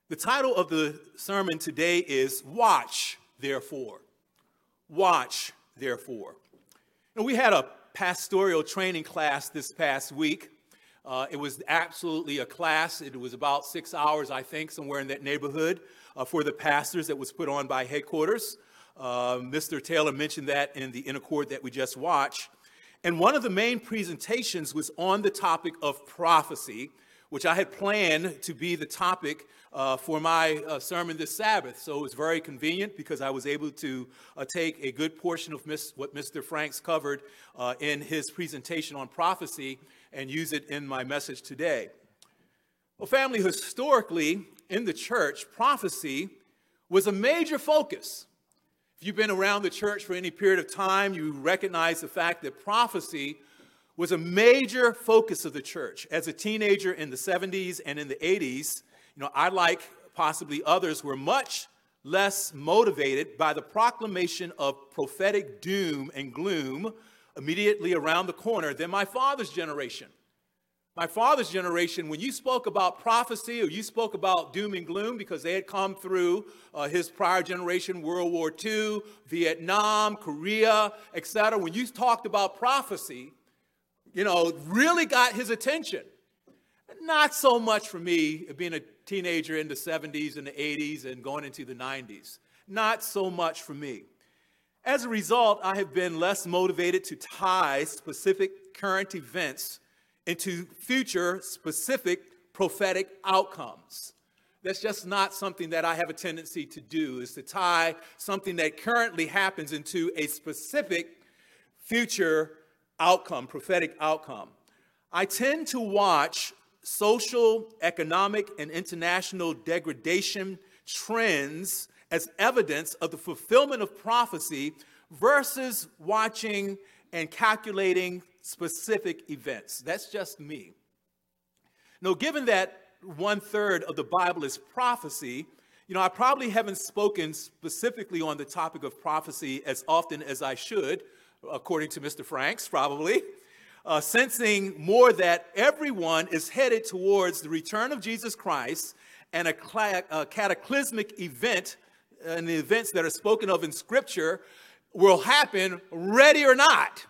The title of the sermon today is Watch, Therefore. Watch, Therefore. And we had a pastoral training class this past week. It was absolutely a class. It was about 6 hours, I think, somewhere in that neighborhood for the pastors that was put on by headquarters. Mr. Taylor mentioned that in the inner court that we just watched. And one of the main presentations was on the topic of prophecy, which I had planned to be the topic for my sermon this Sabbath. So it was very convenient because I was able to take a good portion of what Mr. Franks covered in his presentation on prophecy and use it in my message today. Well, family, historically in the church, prophecy was a major focus. If you've been around the church for any period of time, you recognize the fact that prophecy was a major focus of the church. As a teenager in the 70s and in the 80s, I, like possibly others, were much less motivated by the proclamation of prophetic doom and gloom immediately around the corner than my father's generation. My father's generation, when you spoke about prophecy or you spoke about doom and gloom, because they had come through his prior generation, World War II, Vietnam, Korea, etc., when you talked about prophecy, really got his attention. Not so much for me, being a teenager in the 70s and the 80s and going into the 90s. Not so much for me. As a result, I have been less motivated to tie specific current events into future specific prophetic outcomes. That's just not something that I have a tendency to do, is to tie something that currently happens into a specific future outcome, prophetic outcome. I tend to watch social, economic, and international degradation trends as evidence of the fulfillment of prophecy versus watching and calculating specific events. That's just me. Now, given that 1/3 of the Bible is prophecy, I probably haven't spoken specifically on the topic of prophecy as often as I should, according to Mr. Franks, probably, sensing more that everyone is headed towards the return of Jesus Christ and a cataclysmic event, and the events that are spoken of in Scripture will happen ready or not.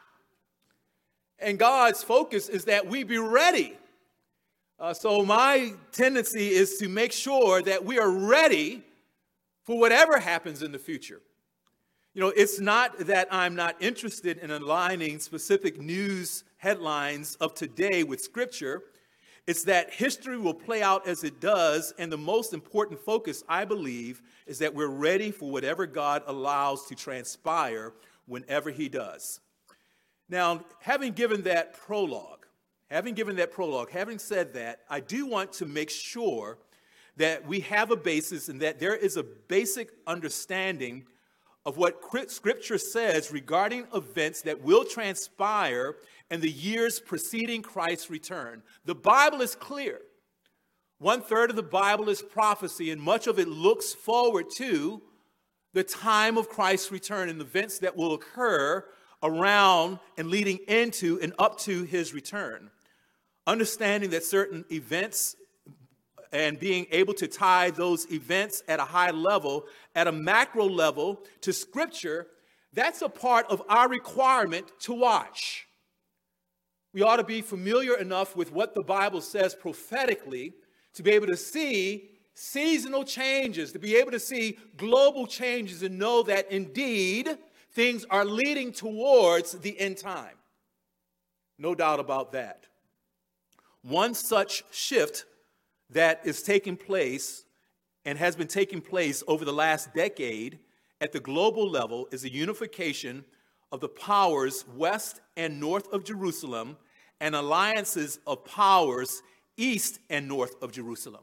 And God's focus is that we be ready. So my tendency is to make sure that we are ready for whatever happens in the future. It's not that I'm not interested in aligning specific news headlines of today with Scripture. It's that history will play out as it does, and the most important focus, I believe, is that we're ready for whatever God allows to transpire whenever He does. Now, having given that prologue, having said that, I do want to make sure that we have a basis and that there is a basic understanding of what Scripture says regarding events that will transpire in the years preceding Christ's return. The Bible is clear. 1/3 of the Bible is prophecy, and much of it looks forward to the time of Christ's return and events that will occur around and leading into and up to his return. Understanding that certain events and being able to tie those events at a high level, at a macro level to Scripture, that's a part of our requirement to watch. We ought to be familiar enough with what the Bible says prophetically to be able to see seasonal changes, to be able to see global changes and know that indeed things are leading towards the end time. No doubt about that. One such shift that is taking place and has been taking place over the last decade at the global level is the unification of the powers west and north of Jerusalem and alliances of powers east and north of Jerusalem.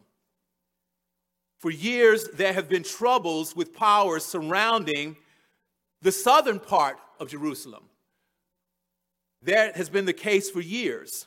For years, there have been troubles with powers surrounding the southern part of Jerusalem. That has been the case for years.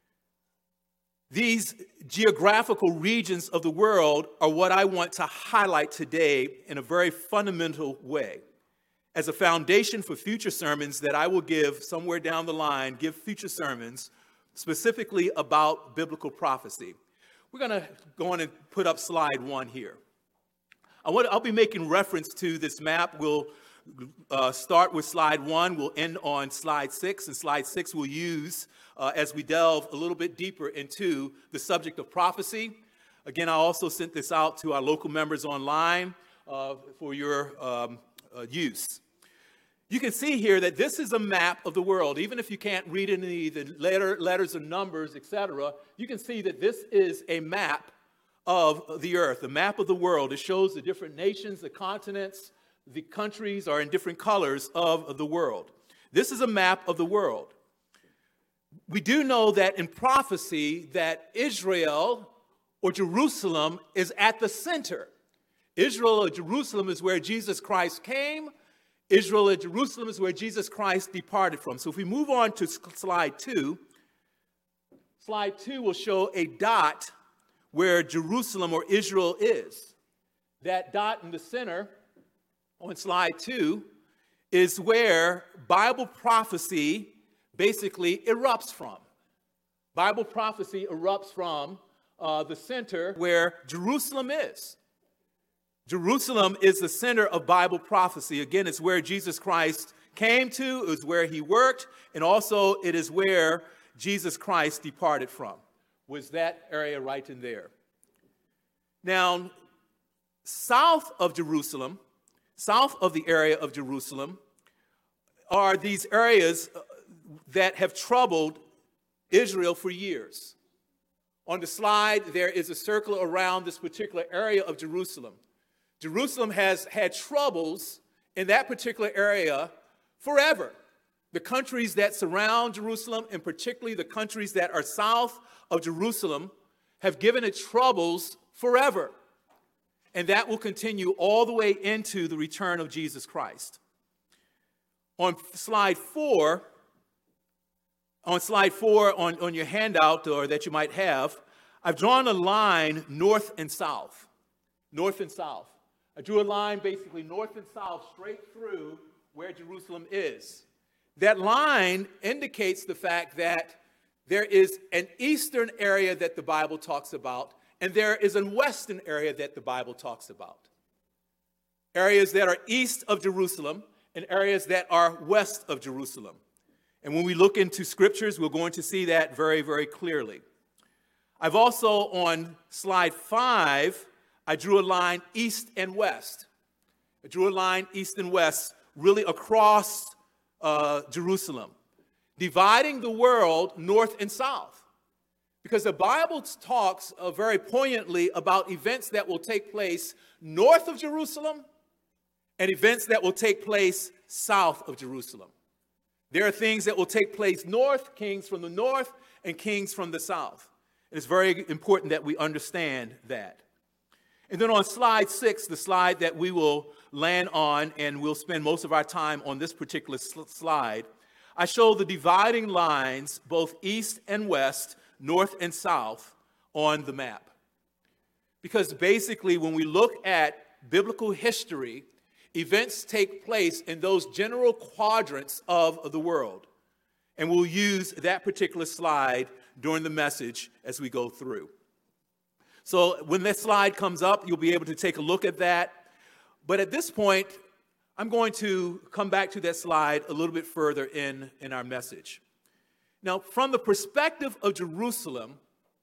These geographical regions of the world are what I want to highlight today in a very fundamental way as a foundation for future sermons that I will give somewhere down the line, give future sermons specifically about biblical prophecy. We're going to go on and put up slide 1 here. I'll be making reference to this map. We'll start with slide 1. We'll end on slide 6. And slide 6 we'll use as we delve a little bit deeper into the subject of prophecy. Again, I also sent this out to our local members online for your use. You can see here that this is a map of the world. Even if you can't read any of the letters and numbers, etc., you can see that this is a map of the earth, a map of the world. It shows the different nations, the continents, the countries are in different colors of the world. This is a map of the world. We do know that in prophecy that Israel or Jerusalem is at the center. Israel or Jerusalem is where Jesus Christ came. Israel or Jerusalem is where Jesus Christ departed from. So if we move on to slide 2 will show a dot where Jerusalem or Israel is. That dot in the center on slide 2 is where Bible prophecy basically erupts from. Bible prophecy erupts from the center where Jerusalem is. Jerusalem is the center of Bible prophecy. Again, it's where Jesus Christ came to, it was where he worked, and also it is where Jesus Christ departed from, was that area right in there. Now, south of Jerusalem, south of the area of Jerusalem, are these areas that have troubled Israel for years. On the slide, there is a circle around this particular area of Jerusalem. Jerusalem has had troubles in that particular area forever. The countries that surround Jerusalem, and particularly the countries that are south of Jerusalem, have given it troubles forever. And that will continue all the way into the return of Jesus Christ. On slide 4 on your handout or that you might have, I've drawn a line north and south. North and south. I drew a line basically north and south straight through where Jerusalem is. That line indicates the fact that there is an eastern area that the Bible talks about, and there is a western area that the Bible talks about. Areas that are east of Jerusalem and areas that are west of Jerusalem. And when we look into scriptures, we're going to see that very, very clearly. I've also, on slide 5, I drew a line east and west. I drew a line east and west, really across Jerusalem, dividing the world north and south. Because the Bible talks very poignantly about events that will take place north of Jerusalem and events that will take place south of Jerusalem. There are things that will take place north, kings from the north, and kings from the south. And it's very important that we understand that. And then on slide 6, the slide that we will land on, and we'll spend most of our time on this particular slide, I show the dividing lines, both east and west, north and south, on the map. Because basically, when we look at biblical history, events take place in those general quadrants of the world. And we'll use that particular slide during the message as we go through. So when that slide comes up, you'll be able to take a look at that. But at this point, I'm going to come back to that slide a little bit further in our message. Now, from the perspective of Jerusalem,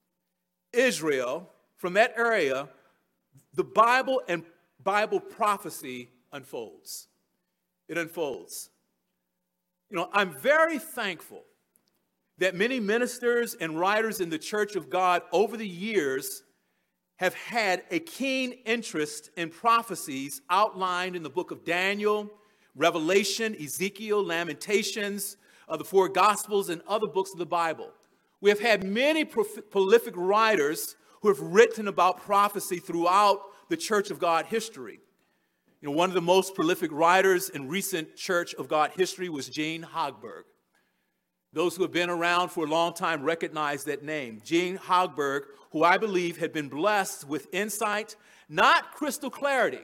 Israel, from that area, the Bible and Bible prophecy unfolds. It unfolds. You know, I'm very thankful that many ministers and writers in the Church of God over the years have had a keen interest in prophecies outlined in the book of Daniel, Revelation, Ezekiel, Lamentations, the four Gospels, and other books of the Bible. We have had many prolific writers who have written about prophecy throughout the Church of God history. You know, one of the most prolific writers in recent Church of God history was Gene Hogberg. Those who have been around for a long time recognize that name. Gene Hogberg, who I believe had been blessed with insight, not crystal clarity.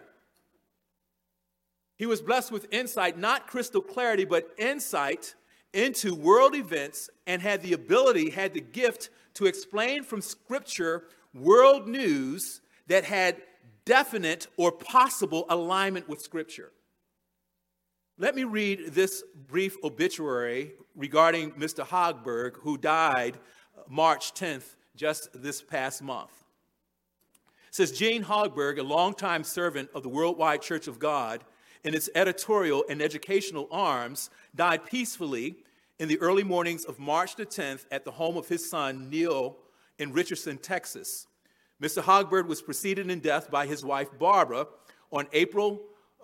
He was blessed with insight, not crystal clarity, but insight into world events, and had the ability, had the gift to explain from Scripture world news that had definite or possible alignment with Scripture. Let me read this brief obituary regarding Mr. Hogberg, who died March 10th, just this past month. It says, Gene Hogberg, a longtime servant of the Worldwide Church of God in its editorial and educational arms, died peacefully in the early mornings of March the 10th at the home of his son, Neil, in Richardson, Texas. Mr. Hogberg was preceded in death by his wife, Barbara, in April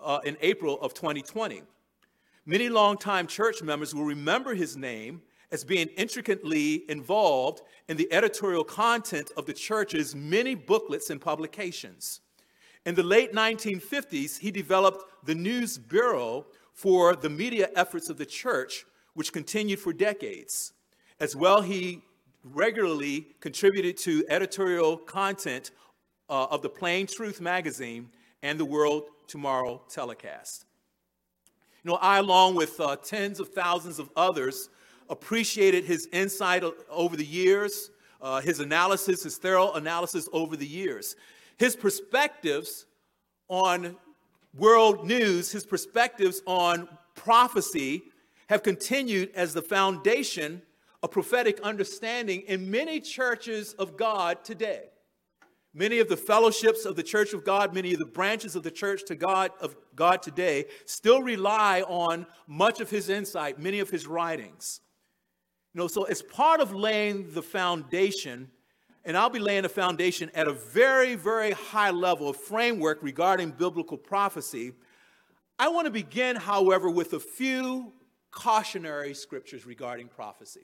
of 2020. Many longtime church members will remember his name as being intricately involved in the editorial content of the church's many booklets and publications. In the late 1950s, he developed the News Bureau for the media efforts of the church, which continued for decades. As well, he regularly contributed to editorial content of the Plain Truth magazine and the World Tomorrow telecast. You know, I, along with tens of thousands of others, appreciated his insight over the years, his analysis, his thorough analysis over the years. His perspectives on world news, his perspectives on prophecy have continued as the foundation of prophetic understanding in many churches of God today. Many of the fellowships of the Church of God, many of the branches of the Church of God today still rely on much of his insight, many of his writings. You know, so as part of laying the foundation, and I'll be laying the foundation at a very, very high level of framework regarding biblical prophecy, I want to begin, however, with a few cautionary scriptures regarding prophecy.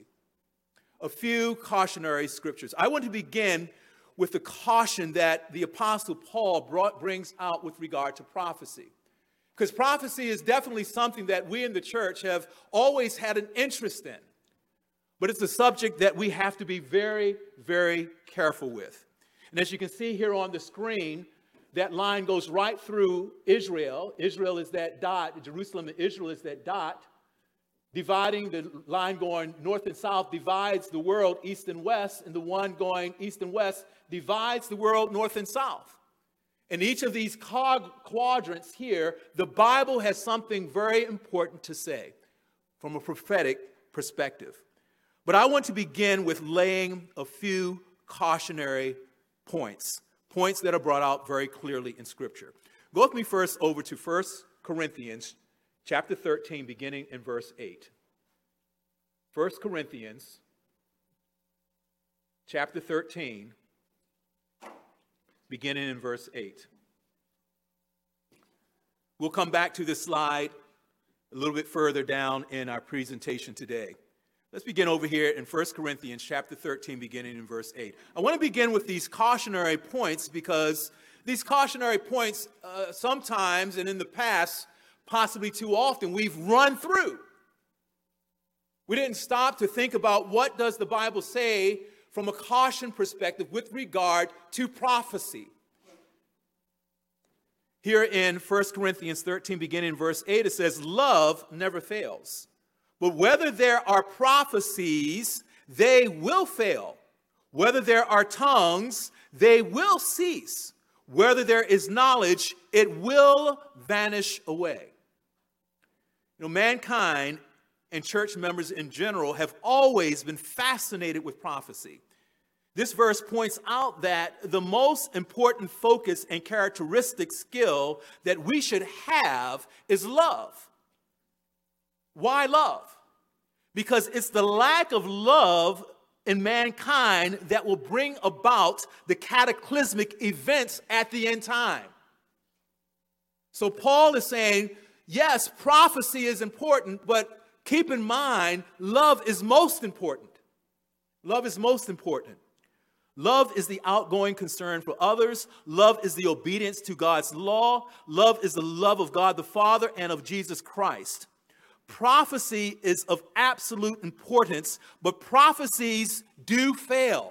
A few cautionary scriptures. I want to begin with the caution that the Apostle Paul brings out with regard to prophecy. Because prophecy is definitely something that we in the church have always had an interest in. But it's a subject that we have to be very, very careful with. And as you can see here on the screen, that line goes right through Israel. Israel is that dot. Jerusalem and Israel is that dot. Dividing, the line going north and south divides the world east and west, and the one going east and west divides the world north and south. In each of these quadrants here, the Bible has something very important to say from a prophetic perspective. But I want to begin with laying a few cautionary points that are brought out very clearly in Scripture. Go with me first over to 1 Corinthians chapter 13, beginning in verse 8. 1 Corinthians chapter 13, beginning in verse 8. We'll come back to this slide a little bit further down in our presentation today. Let's begin over here in 1 Corinthians chapter 13, beginning in verse 8. I want to begin with these cautionary points because these cautionary points sometimes, and in the past, possibly too often, we've run through. We didn't stop to think about what does the Bible say from a caution perspective with regard to prophecy. Here in 1 Corinthians 13, beginning in verse 8, it says, "Love never fails. But whether there are prophecies, they will fail. Whether there are tongues, they will cease. Whether there is knowledge, it will vanish away." You know, mankind and church members in general have always been fascinated with prophecy. This verse points out that the most important focus and characteristic skill that we should have is love. Why love? Because it's the lack of love in mankind that will bring about the cataclysmic events at the end time. So Paul is saying, yes, prophecy is important, but keep in mind, love is most important. Love is most important. Love is the outgoing concern for others. Love is the obedience to God's law. Love is the love of God the Father and of Jesus Christ. Prophecy is of absolute importance, but prophecies do fail.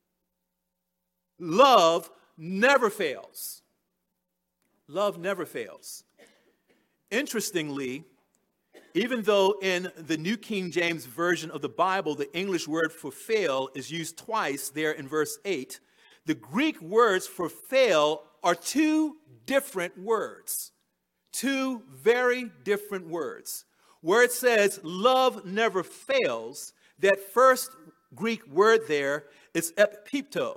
Love never fails. Love never fails. Interestingly, even though in the New King James Version of the Bible, the English word for fail is used twice there in verse 8, the Greek words for fail are two different words. Two very different words. Where it says love never fails, that first Greek word there is ekpipto,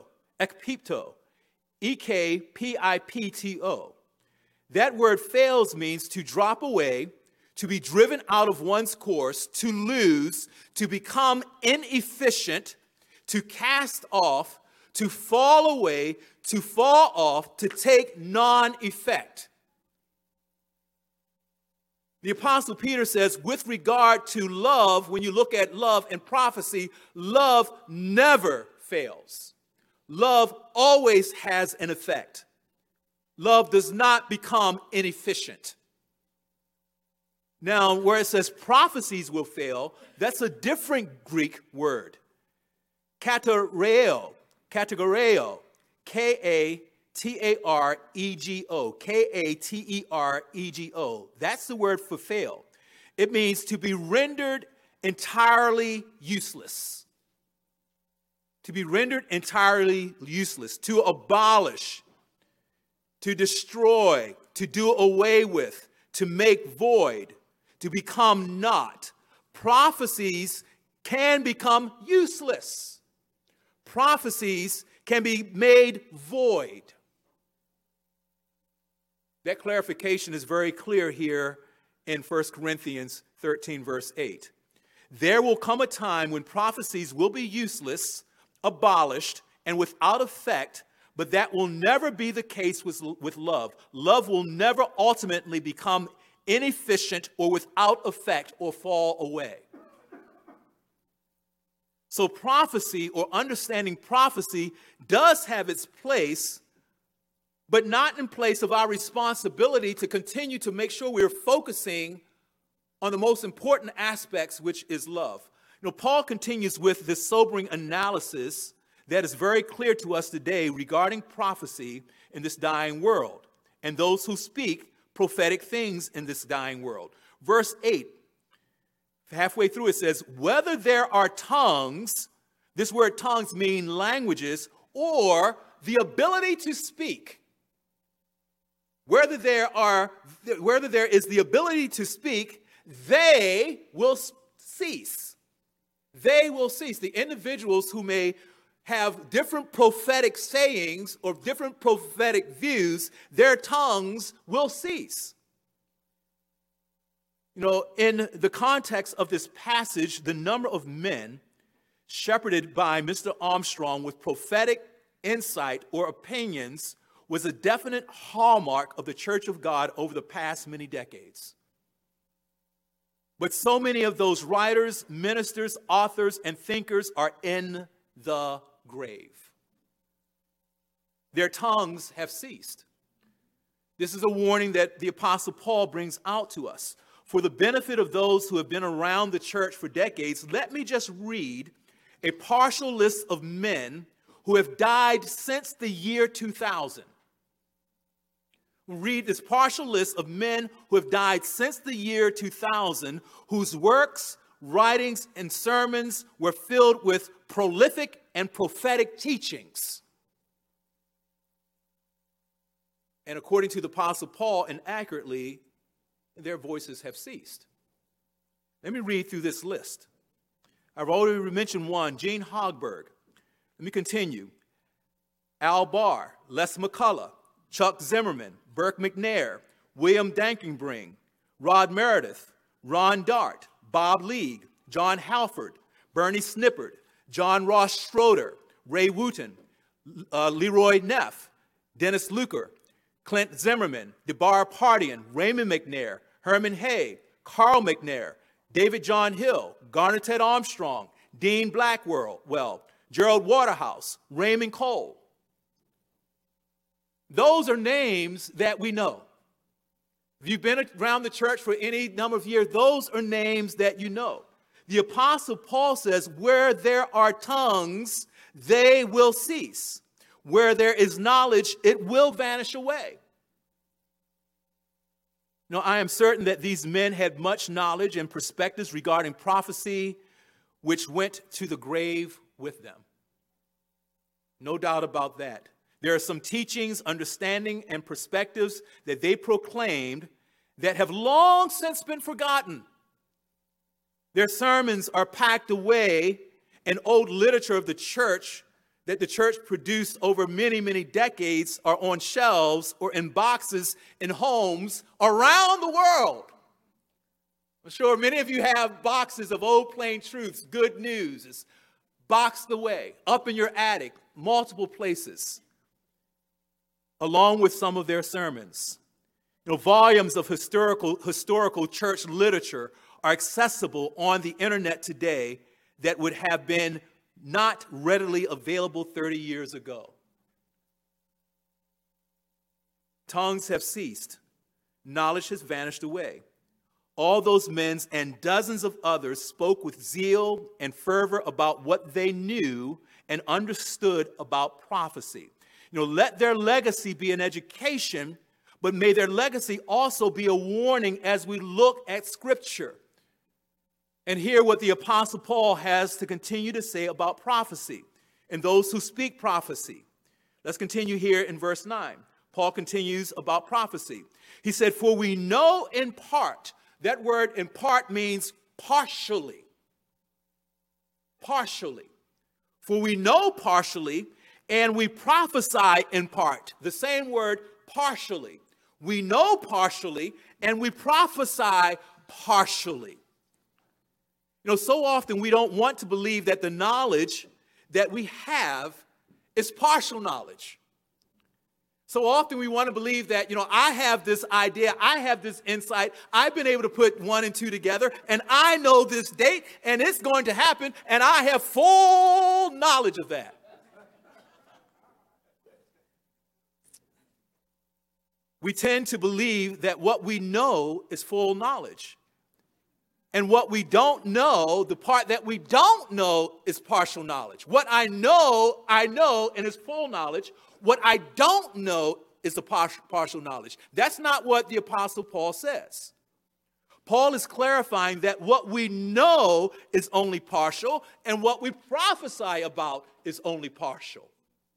E-K-P-I-P-T-O. That word fails means to drop away, to be driven out of one's course, to lose, to become inefficient, to cast off, to fall away, to fall off, to take non-effect. The Apostle Peter says, with regard to love, when you look at love and prophecy, love never fails. Love always has an effect. Love does not become inefficient. Now, where it says prophecies will fail, that's a different Greek word. Katereo, K-A-T-A-R-E-G-O, K-A-T-E-R-E-G-O. That's the word for fail. It means to be rendered entirely useless. To be rendered entirely useless, to abolish, to destroy, to do away with, to make void, to become not. Prophecies can become useless. Prophecies can be made void. That clarification is very clear here in 1 Corinthians 13, verse 8. There will come a time when prophecies will be useless, abolished, and without effect, but that will never be the case with love. Love will never ultimately become inefficient or without effect or fall away. So prophecy or understanding prophecy does have its place, but not in place of our responsibility to continue to make sure we're focusing on the most important aspects, which is love. You know, Paul continues with this sobering analysis that is very clear to us today regarding prophecy in this dying world and those who speak prophetic things in this dying world. Verse 8, halfway through it says, whether there are tongues, this word tongues mean languages, or the ability to speak. Whether there is the ability to speak, they will cease. They will cease. The individuals who may have different prophetic sayings or different prophetic views, their tongues will cease. You know, in the context of this passage, the number of men shepherded by Mr. Armstrong with prophetic insight or opinions was a definite hallmark of the Church of God over the past many decades. But so many of those writers, ministers, authors, and thinkers are in the grave. Their tongues have ceased. This is a warning that the Apostle Paul brings out to us. For the benefit of those who have been around the church for decades, let me just read a partial list of men who have died since the year 2000. We'll read this partial list of men who have died since the year 2000, whose works, writings, and sermons were filled with prolific and prophetic teachings. And according to the Apostle Paul, and accurately, their voices have ceased. Let me read through this list. I've already mentioned one, Gene Hogberg. Let me continue. Al Barr, Les McCullough, Chuck Zimmerman, Burke McNair, William Dankenbring, Rod Meredith, Ron Dart, Bob League, John Halford, Bernie Snippard, John Ross Schroeder, Ray Wooten, Leroy Neff, Dennis Luker, Clint Zimmerman, DeBar Pardian, Raymond McNair, Herman Hay, Carl McNair, David John Hill, Garner Ted Armstrong, Dean Blackwell, Gerald Waterhouse, Raymond Cole. Those are names that we know. If you've been around the church for any number of years, those are names that you know. The Apostle Paul says, where there are tongues, they will cease. Where there is knowledge, it will vanish away. Now, I am certain that these men had much knowledge and perspectives regarding prophecy, which went to the grave with them. No doubt about that. There are some teachings, understanding, and perspectives that they proclaimed that have long since been forgotten. Their sermons are packed away in old literature of the church that the church produced over many, many decades, are on shelves or in boxes in homes around the world. I'm sure many of you have boxes of Old Plain Truths, Good News. It's boxed away, up in your attic, multiple places, along with some of their sermons. Volumes of historical church literature are accessible on the internet today that would have been not readily available 30 years ago. Tongues have ceased. Knowledge has vanished away. All those men and dozens of others spoke with zeal and fervor about what they knew and understood about prophecy. Let their legacy be an education, but may their legacy also be a warning as we look at Scripture and hear what the Apostle Paul has to continue to say about prophecy and those who speak prophecy. Let's continue here in verse 9. Paul continues about prophecy. He said, "For we know in part." That word in part means partially. Partially. "For we know partially, and we prophesy in part." The same word, partially. We know partially, and we prophesy partially. So often we don't want to believe that the knowledge that we have is partial knowledge. So often we want to believe that, I have this idea, I have this insight, I've been able to put 1 and 2 together, and I know this date, and it's going to happen, and I have full knowledge of that. We tend to believe that what we know is full knowledge. And what we don't know, the part that we don't know, is partial knowledge. What I know, and it's full knowledge. What I don't know is the partial knowledge. That's not what the Apostle Paul says. Paul is clarifying that what we know is only partial, and what we prophesy about is only partial.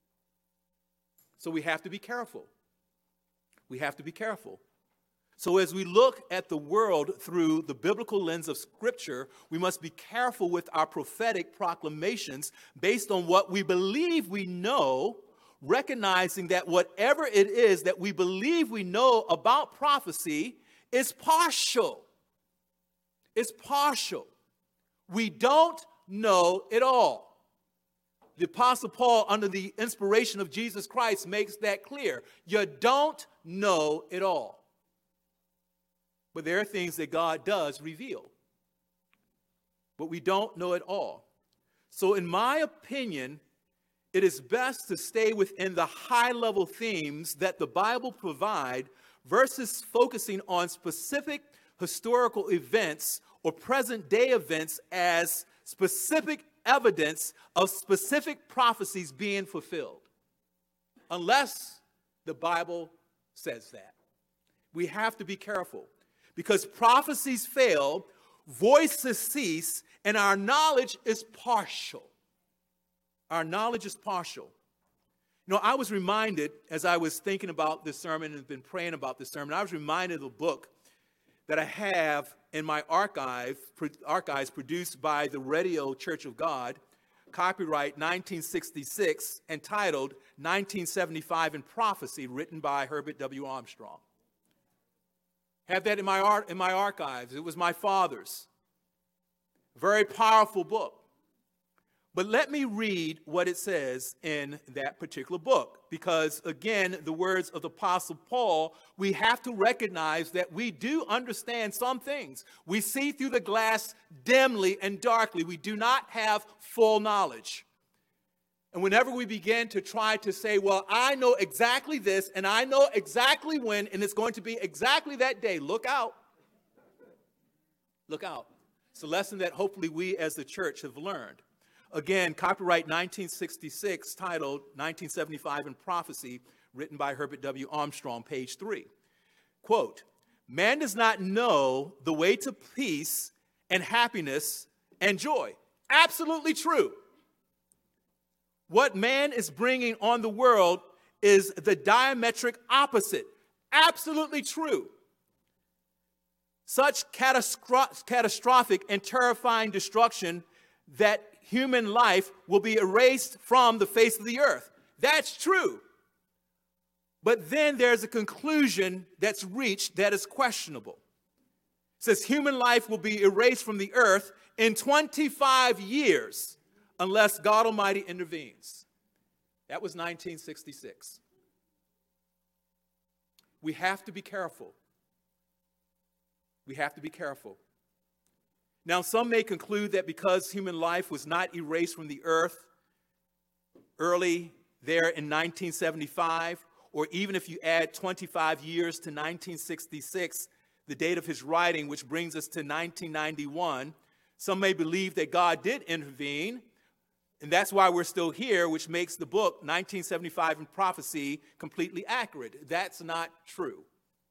So we have to be careful. We have to be careful. So as we look at the world through the biblical lens of Scripture, we must be careful with our prophetic proclamations based on what we believe we know, recognizing that whatever it is that we believe we know about prophecy is partial. It's partial. We don't know it all. The Apostle Paul, under the inspiration of Jesus Christ, makes that clear. You don't know it all. But there are things that God does reveal. But we don't know it all. So in my opinion, it is best to stay within the high-level themes that the Bible provides versus focusing on specific historical events or present-day events as specific evidence of specific prophecies being fulfilled. Unless the Bible says that. We have to be careful. Because prophecies fail, voices cease, and our knowledge is partial. Our knowledge is partial. I was reminded, as I was thinking about this sermon and been praying about this sermon, I was reminded of a book that I have in my archives produced by the Radio Church of God, copyright 1966, entitled 1975 in Prophecy, written by Herbert W. Armstrong. Have that in my archives. It was my father's. Very powerful book. But let me read what it says in that particular book. Because, again, the words of the Apostle Paul, we have to recognize that we do understand some things. We see through the glass dimly and darkly. We do not have full knowledge. And whenever we begin to try to say, well, I know exactly this, and I know exactly when, and it's going to be exactly that day, look out. Look out. It's a lesson that hopefully we as the church have learned. Again, copyright 1966, titled 1975 in Prophecy, written by Herbert W. Armstrong, page 3. Quote, "Man does not know the way to peace and happiness and joy." Absolutely true. What man is bringing on the world is the diametric opposite. Absolutely true. Such catastrophic and terrifying destruction that human life will be erased from the face of the earth. That's true. But then there's a conclusion that's reached that is questionable. It says human life will be erased from the earth in 25 years unless God Almighty intervenes. That was 1966. We have to be careful. We have to be careful. Now, some may conclude that because human life was not erased from the earth early there in 1975, or even if you add 25 years to 1966, the date of his writing, which brings us to 1991, some may believe that God did intervene, and that's why we're still here, which makes the book 1975 and Prophecy completely accurate. That's not true.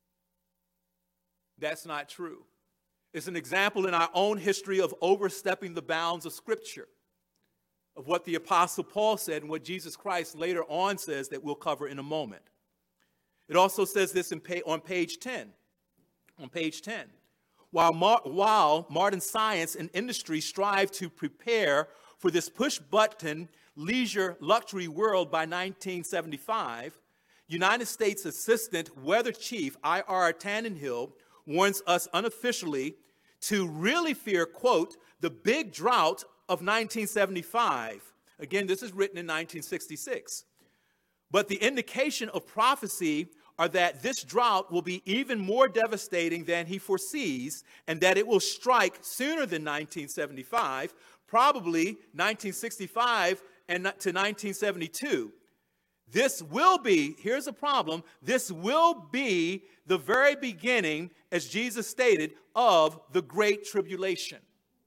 That's not true. It's an example in our own history of overstepping the bounds of Scripture, of what the Apostle Paul said and what Jesus Christ later on says that we'll cover in a moment. It also says this on page 10. On page 10. While modern science and industry strive to prepare for this push-button leisure luxury world by 1975, United States Assistant Weather Chief I.R. Tannenhill warns us unofficially to really fear, quote, the big drought of 1975. Again, this is written in 1966. But the indication of prophecy are that this drought will be even more devastating than he foresees, and that it will strike sooner than 1975, probably 1965 and to 1972. This will be, here's a problem, this will be the very beginning, as Jesus stated, of the Great Tribulation.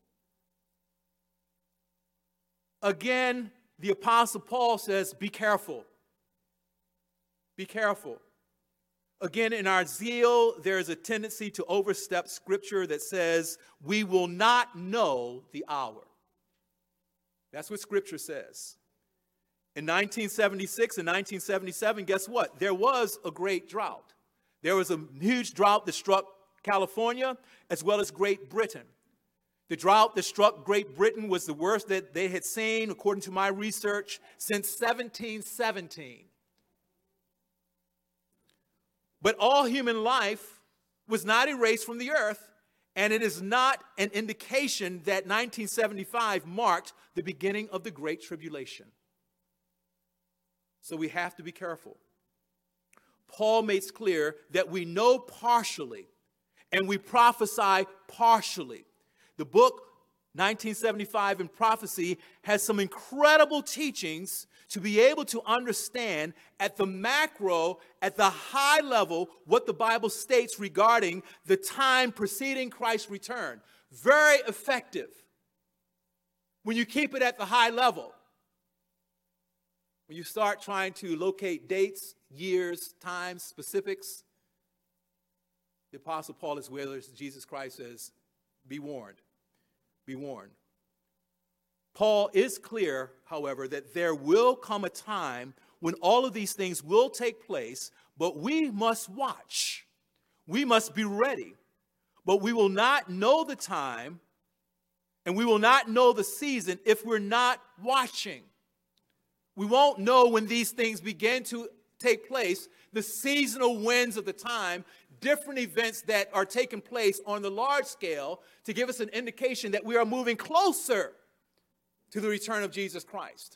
Again, the Apostle Paul says, be careful. Be careful. Again, in our zeal, there is a tendency to overstep Scripture that says, we will not know the hour. That's what Scripture says. In 1976 and 1977, guess what? There was a great drought. There was a huge drought that struck California as well as Great Britain. The drought that struck Great Britain was the worst that they had seen, according to my research, since 1717. But all human life was not erased from the earth, and it is not an indication that 1975 marked the beginning of the Great Tribulation. So we have to be careful. Paul makes clear that we know partially and we prophesy partially. The book 1975 in Prophecy has some incredible teachings to be able to understand at the macro, at the high level, what the Bible states regarding the time preceding Christ's return. Very effective when you keep it at the high level. When you start trying to locate dates, years, times, specifics, the Apostle Paul is where Jesus Christ says, be warned. Be warned. Paul is clear, however, that there will come a time when all of these things will take place, but we must watch. We must be ready. But we will not know the time and we will not know the season if we're not watching. We won't know when these things begin to take place, the seasonal winds of the time, different events that are taking place on the large scale to give us an indication that we are moving closer to the return of Jesus Christ.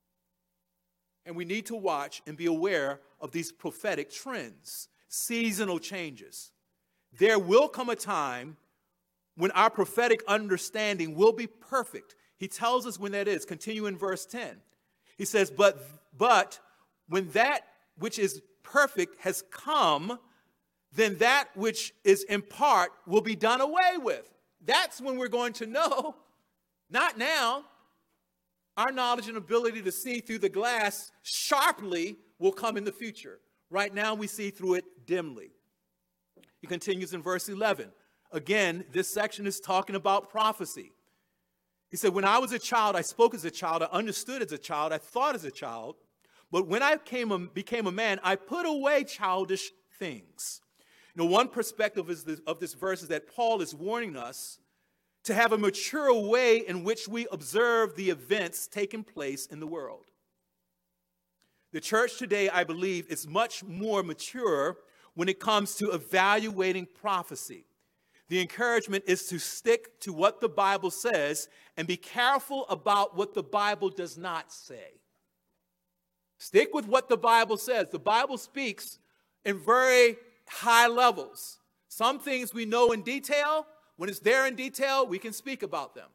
And we need to watch and be aware of these prophetic trends, seasonal changes. There will come a time when our prophetic understanding will be perfect. He tells us when that is. Continue in verse 10. He says, but when that which is perfect has come, then that which is in part will be done away with. That's when we're going to know. Not now. Our knowledge and ability to see through the glass sharply will come in the future. Right now we see through it dimly. He continues in verse 11. Again, this section is talking about prophecy. He said, when I was a child, I spoke as a child, I understood as a child, I thought as a child. But when I became a man, I put away childish things. One perspective of this verse is that Paul is warning us to have a mature way in which we observe the events taking place in the world. The church today, I believe, is much more mature when it comes to evaluating prophecy. The encouragement is to stick to what the Bible says and be careful about what the Bible does not say. Stick with what the Bible says. The Bible speaks in very high levels. Some things we know in detail. When it's there in detail, we can speak about them.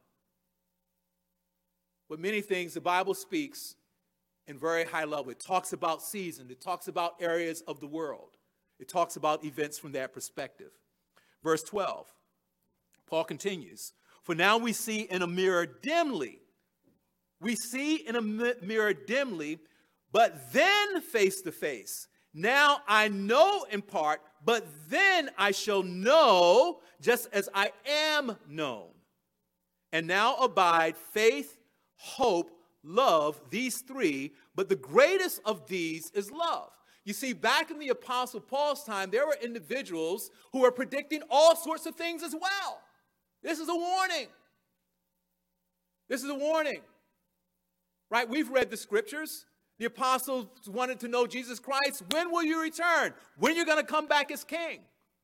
But many things the Bible speaks in very high level. It talks about seasons. It talks about areas of the world. It talks about events from that perspective. Verse 12, Paul continues, for now we see in a mirror dimly. We see in a mirror dimly, but then face to face. Now I know in part, but then I shall know just as I am known. And now abide faith, hope, love, these three, but the greatest of these is love. You see, back in the Apostle Paul's time, there were individuals who were predicting all sorts of things as well. This is a warning. This is a warning. Right? We've read the scriptures. The apostles wanted to know Jesus Christ. When will you return? When you're going to come back as king?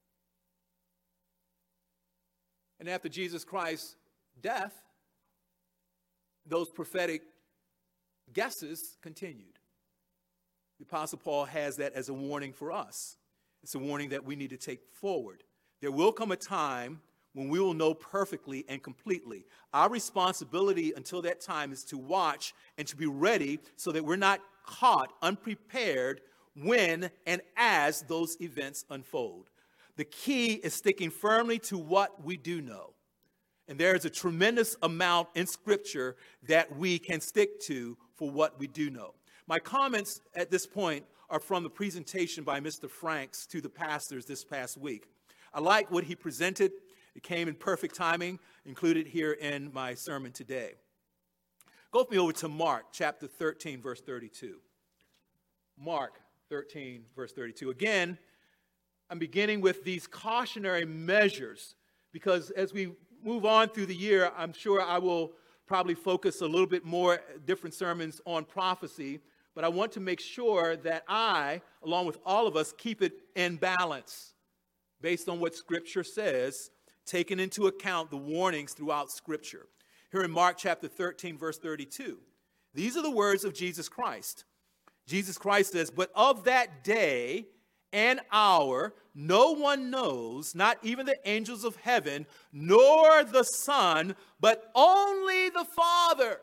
And after Jesus Christ's death, those prophetic guesses continued. The Apostle Paul has that as a warning for us. It's a warning that we need to take forward. There will come a time when we will know perfectly and completely. Our responsibility until that time is to watch and to be ready so that we're not caught unprepared when and as those events unfold. The key is sticking firmly to what we do know. And there is a tremendous amount in Scripture that we can stick to for what we do know. My comments at this point are from the presentation by Mr. Franks to the pastors this past week. I like what he presented. It came in perfect timing, included here in my sermon today. Go with me over to Mark chapter 13, verse 32. Mark 13, verse 32. Again, I'm beginning with these cautionary measures because as we move on through the year, I'm sure I will probably focus a little bit more different sermons on prophecy, but I want to make sure that I, along with all of us, keep it in balance based on what Scripture says, taking into account the warnings throughout Scripture. Here in Mark chapter 13, verse 32, these are the words of Jesus Christ. Jesus Christ says, but of that day and hour no one knows, not even the angels of heaven, nor the Son, but only the Father.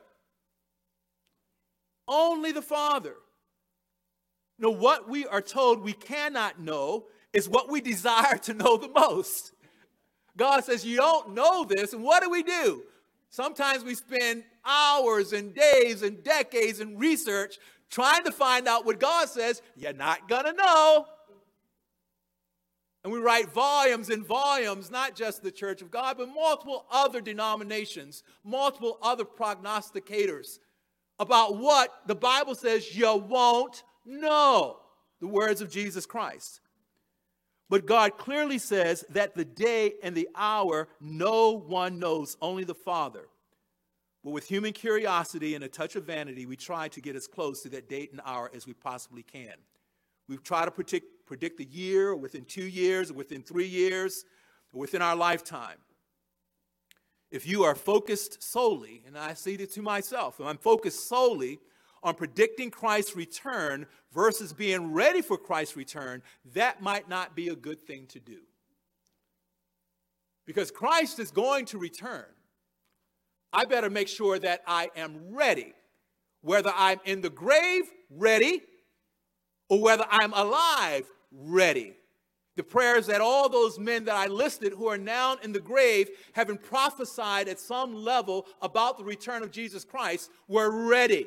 Only the Father. Now, what we are told we cannot know is what we desire to know the most. God says, you don't know this, and what do? Sometimes we spend hours and days and decades in research trying to find out what God says. You're not going to know. And we write volumes and volumes, not just the Church of God, but multiple other denominations, multiple other prognosticators about what the Bible says you won't know. The words of Jesus Christ. But God clearly says that the day and the hour no one knows, only the Father. But with human curiosity and a touch of vanity, we try to get as close to that date and hour as we possibly can. We try to predict the year, or within 2 years, or within 3 years, or within our lifetime. If you are focused solely, and I see it to myself, if I'm focused solely on predicting Christ's return versus being ready for Christ's return, that might not be a good thing to do. Because Christ is going to return. I better make sure that I am ready, whether I'm in the grave, ready, or whether I'm alive, ready. The prayers that all those men that I listed who are now in the grave, having prophesied at some level about the return of Jesus Christ, were ready.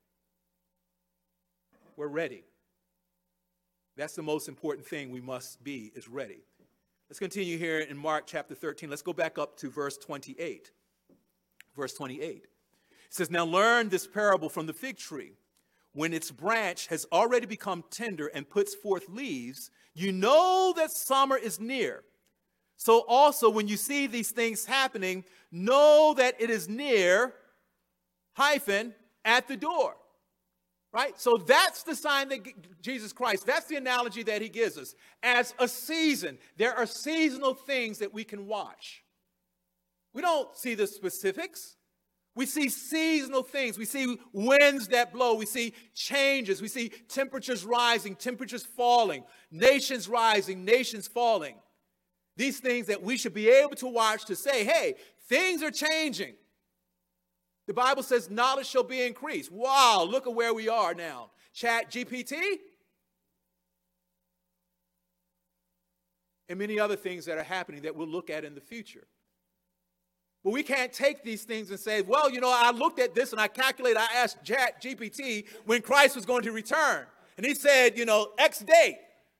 We're ready. That's the most important thing we must be, is ready. Let's continue here in Mark chapter 13. Let's go back up to verse 28. Verse 28. It says, now learn this parable from the fig tree. When its branch has already become tender and puts forth leaves, you know that summer is near. So also when you see these things happening, know that it is near, at the door. Right? So that's the sign that Jesus Christ, that's the analogy that he gives us. As a season, there are seasonal things that we can watch. We don't see the specifics. We see seasonal things. We see winds that blow. We see changes. We see temperatures rising, temperatures falling, nations rising, nations falling. These things that we should be able to watch to say, hey, things are changing. The Bible says knowledge shall be increased. Wow, look at where we are now. ChatGPT and many other things that are happening that we'll look at in the future. But we can't take these things and say, well, I looked at this and I calculated, I asked ChatGPT when Christ was going to return. And he said, X date.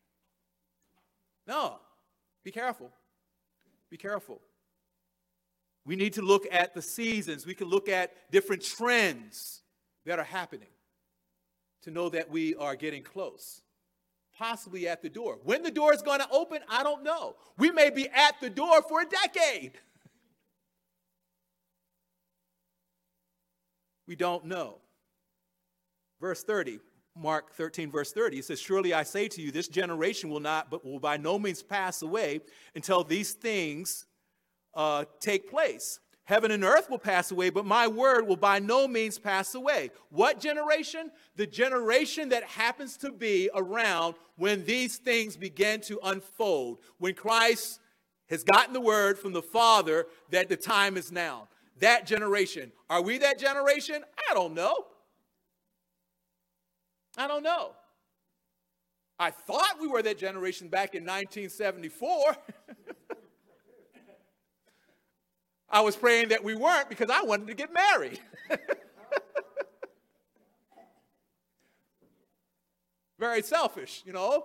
No, be careful. Be careful. We need to look at the seasons. We can look at different trends that are happening to know that we are getting close, possibly at the door. When the door is going to open, I don't know. We may be at the door for a decade. We don't know. Verse 30, Mark 13, verse 30, it says, surely I say to you, this generation will by no means pass away until these things take place. Heaven and earth will pass away, but my word will by no means pass away. What generation? The generation that happens to be around when these things begin to unfold, when Christ has gotten the word from the Father that the time is now. That generation. Are we that generation? I don't know. I don't know. I thought we were that generation back in 1974. I was praying that we weren't because I wanted to get married. Very selfish,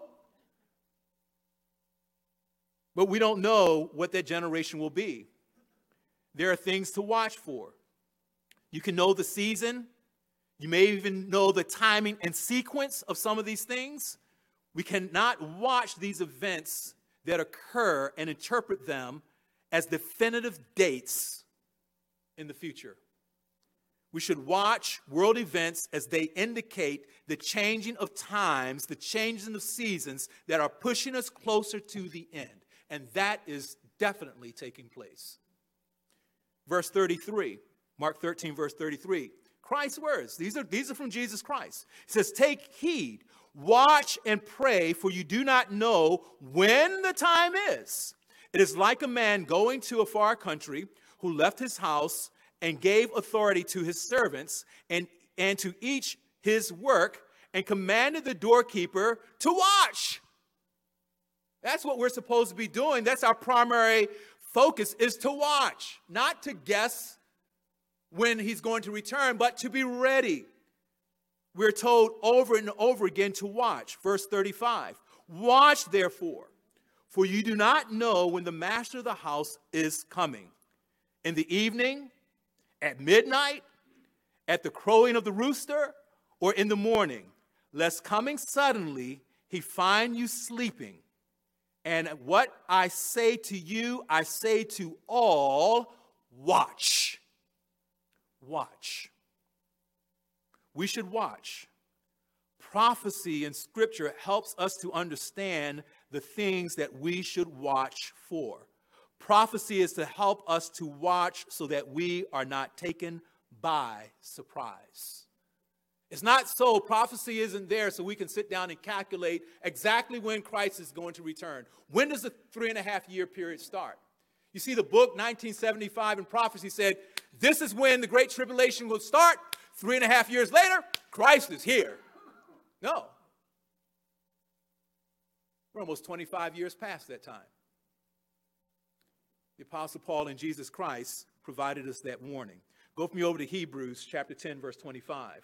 But we don't know what that generation will be. There are things to watch for. You can know the season. You may even know the timing and sequence of some of these things. We cannot watch these events that occur and interpret them as definitive dates in the future. We should watch world events as they indicate the changing of times, the changing of seasons that are pushing us closer to the end. And that is definitely taking place. Verse 33, Mark 13, verse 33. Christ's words, these are from Jesus Christ. He says, take heed, watch and pray, for you do not know when the time is. It is like a man going to a far country who left his house and gave authority to his servants and to each his work and commanded the doorkeeper to watch. That's what we're supposed to be doing. That's our primary focus, is to watch, not to guess when he's going to return, but to be ready. We're told over and over again to watch. Verse 35, watch therefore, for you do not know when the master of the house is coming. In the evening, at midnight, at the crowing of the rooster, or in the morning, lest coming suddenly he find you sleeping. And what I say to you, I say to all, watch. Watch. We should watch. Prophecy in Scripture helps us to understand the things that we should watch for. Prophecy is to help us to watch so that we are not taken by surprise. It's not so, prophecy isn't there so we can sit down and calculate exactly when Christ is going to return. When does the 3.5-year period start? You see, the book 1975 in prophecy said, this is when the Great Tribulation will start. 3.5 years later, Christ is here. No. We're almost 25 years past that time. The Apostle Paul and Jesus Christ provided us that warning. Go with me over to Hebrews chapter 10, verse 25.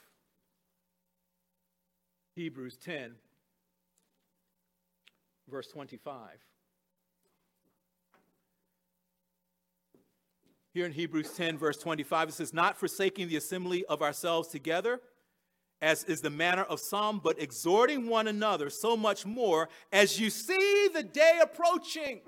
Hebrews 10, verse 25. Here in Hebrews 10, verse 25, it says, not forsaking the assembly of ourselves together, as is the manner of some, but exhorting one another so much more as you see the day approaching.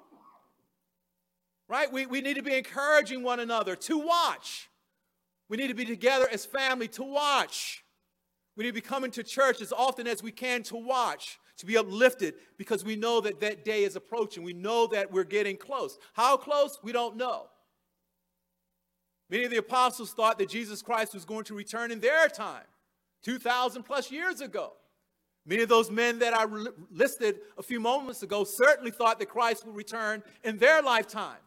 Right? We need to be encouraging one another to watch. We need to be together as family to watch. We need to be coming to church as often as we can to watch, to be uplifted, because we know that that day is approaching. We know that we're getting close. How close? We don't know. Many of the apostles thought that Jesus Christ was going to return in their time, 2,000 plus years ago. Many of those men that I listed a few moments ago certainly thought that Christ would return in their lifetime.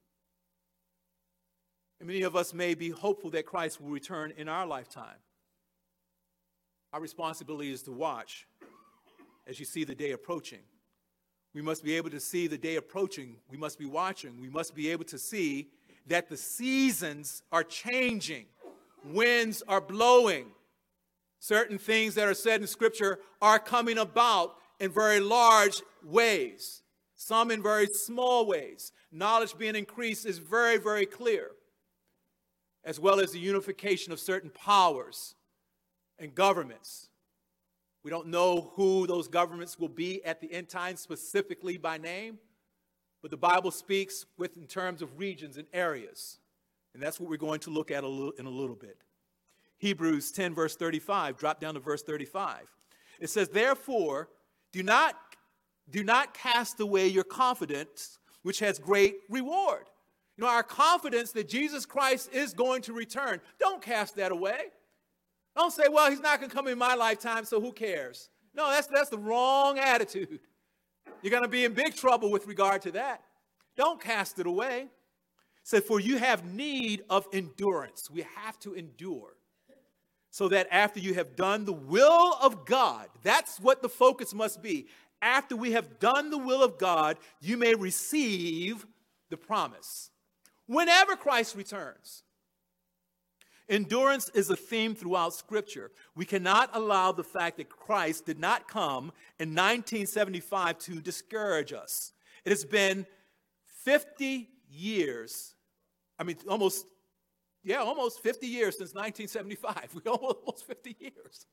And many of us may be hopeful that Christ will return in our lifetime. Our responsibility is to watch as you see the day approaching. We must be able to see the day approaching. We must be watching. We must be able to see that the seasons are changing. Winds are blowing. Certain things that are said in Scripture are coming about in very large ways, some in very small ways. Knowledge being increased is very, very clear, as well as the unification of certain powers and governments. We don't know who those governments will be at the end time specifically by name, but the Bible speaks in terms of regions and areas. And that's what we're going to look at in a little bit. Hebrews 10, verse 35, drop down to verse 35. It says, therefore, do not cast away your confidence, which has great reward. You know, our confidence that Jesus Christ is going to return, don't cast that away. Don't say, well, he's not going to come in my lifetime, so who cares? No, that's the wrong attitude. You're going to be in big trouble with regard to that. Don't cast it away. It said, for you have need of endurance. We have to endure. So that after you have done the will of God, that's what the focus must be. After we have done the will of God, you may receive the promise. Whenever Christ returns. Endurance is a theme throughout Scripture. We cannot allow the fact that Christ did not come in 1975 to discourage us. It has been 50 years, almost 50 years since 1975. Almost 50 years.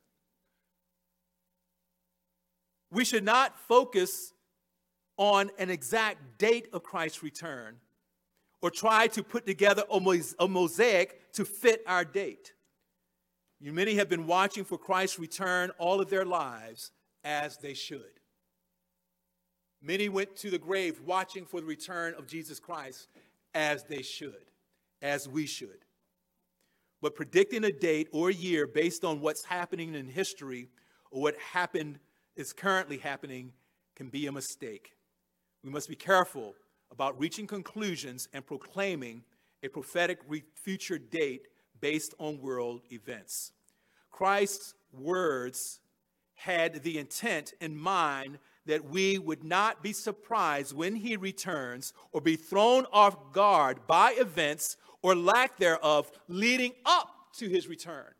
We should not focus on an exact date of Christ's return or try to put together a mosaic to fit our date. Many have been watching for Christ's return all of their lives, as they should. Many went to the grave watching for the return of Jesus Christ, as they should, as we should. But predicting a date or a year based on what's happening in history or what is currently happening can be a mistake. We must be careful about reaching conclusions and proclaiming a prophetic future date based on world events. Christ's words had the intent in mind that we would not be surprised when he returns or be thrown off guard by events or lack thereof leading up to his return.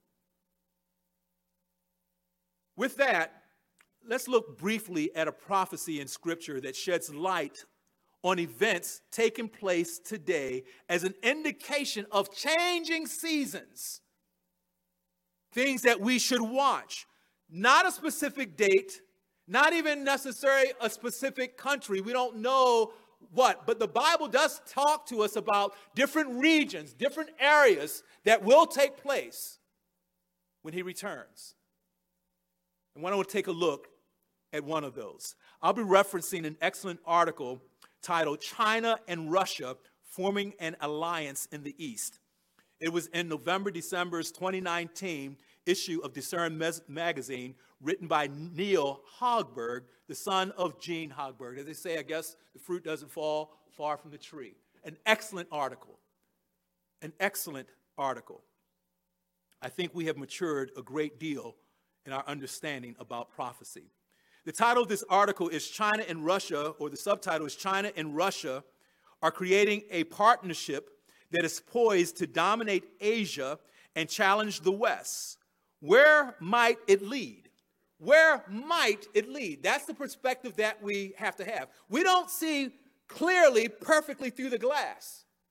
With that, let's look briefly at a prophecy in Scripture that sheds light on events taking place today as an indication of changing seasons. Things that we should watch. Not a specific date, not even necessarily a specific country. We don't know what, but the Bible does talk to us about different regions, different areas that will take place when he returns. And why don't we take a look at one of those? I'll be referencing an excellent article titled China and Russia Forming an Alliance in the East. It was in November-December's 2019 issue of Discern magazine, written by Neil Hogberg, the son of Gene Hogberg. As they say, I guess the fruit doesn't fall far from the tree. An excellent article. An excellent article. I think we have matured a great deal in our understanding about prophecy. The title of this article is China and Russia, or the subtitle is China and Russia are creating a partnership that is poised to dominate Asia and challenge the West. Where might it lead? Where might it lead? That's the perspective that we have to have. We don't see clearly, perfectly through the glass,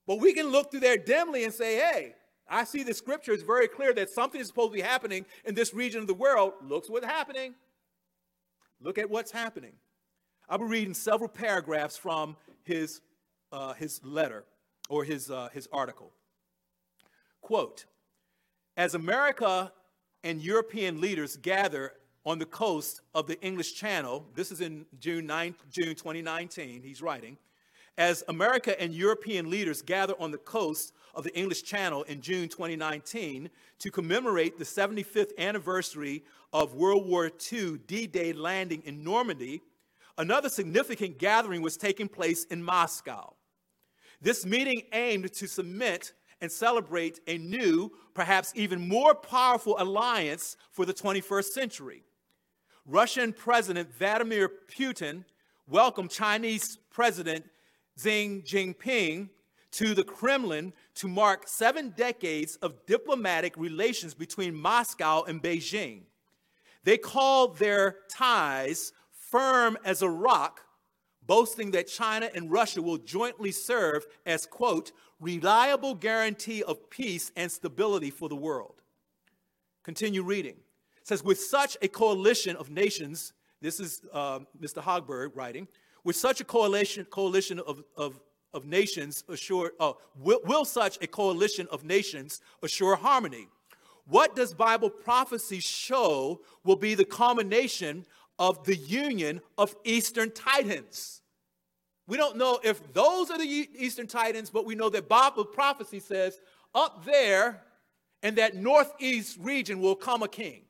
But we can look through there dimly and say, hey, I see the scripture is very clear that something is supposed to be happening in this region of the world. Look what's happening. Look at what's happening. I'll be reading several paragraphs from his letter or his article. Quote, as America and European leaders gather on the coast of the English Channel, this is in June 2019, he's writing, as America and European leaders gather on the coast of the English Channel in June 2019 to commemorate the 75th anniversary of World War II D-Day landing in Normandy, another significant gathering was taking place in Moscow. This meeting aimed to cement and celebrate a new, perhaps even more powerful alliance for the 21st century. Russian President Vladimir Putin welcomed Chinese President Xi Jinping to the Kremlin to mark 7 decades of diplomatic relations between Moscow and Beijing. They called their ties firm as a rock, boasting that China and Russia will jointly serve as, quote, reliable guarantee of peace and stability for the world. Continue reading. It says, with such a coalition of nations, this is Mr. Hogberg writing, with such a coalition of nations assure, will such a coalition of nations assure harmony? What does Bible prophecy show will be the culmination of the union of Eastern Titans? We don't know if those are the Eastern Titans, but we know that Bible prophecy says up there in that northeast region will come a king.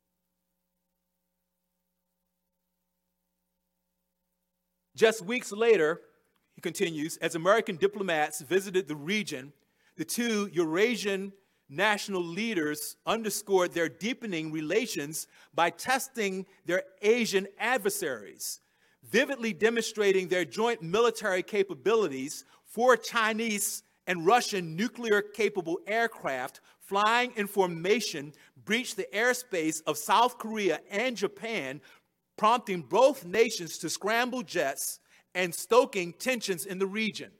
Just weeks later, he continues, as American diplomats visited the region, the two Eurasian national leaders underscored their deepening relations by testing their Asian adversaries, vividly demonstrating their joint military capabilities. 4 Chinese and Russian nuclear-capable aircraft flying in formation breached the airspace of South Korea and Japan, prompting both nations to scramble jets and stoking tensions in the region.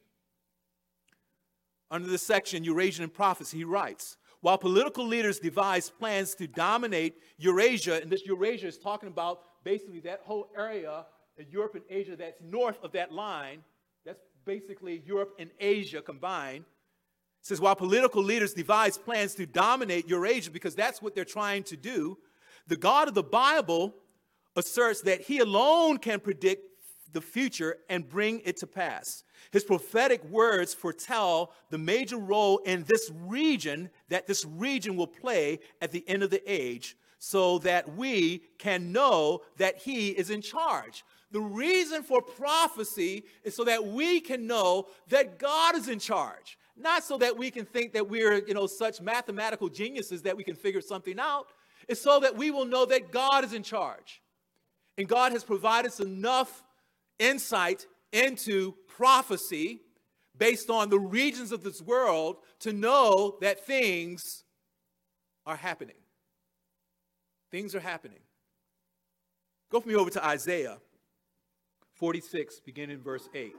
Under the section Eurasian Prophecy, he writes, while political leaders devised plans to dominate Eurasia, and this Eurasia is talking about basically that whole area, Europe and Asia that's north of that line, that's basically Europe and Asia combined. It says, while political leaders devised plans to dominate Eurasia, because that's what they're trying to do, the God of the Bible asserts that he alone can predict the future and bring it to pass. His prophetic words foretell the major role in this region that this region will play at the end of the age, so that we can know that he is in charge. The reason for prophecy is so that we can know that God is in charge, not so that we can think that we're, such mathematical geniuses that we can figure something out. It's so that we will know that God is in charge. And God has provided us enough insight into prophecy based on the regions of this world to know that things are happening. Things are happening. Go with me over to Isaiah 46, beginning in verse 8.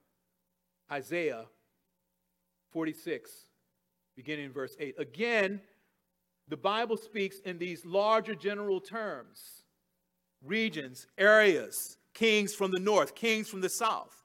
Isaiah 46, beginning in verse 8. Again, the Bible speaks in these larger general terms. Regions, areas, kings from the north, kings from the south.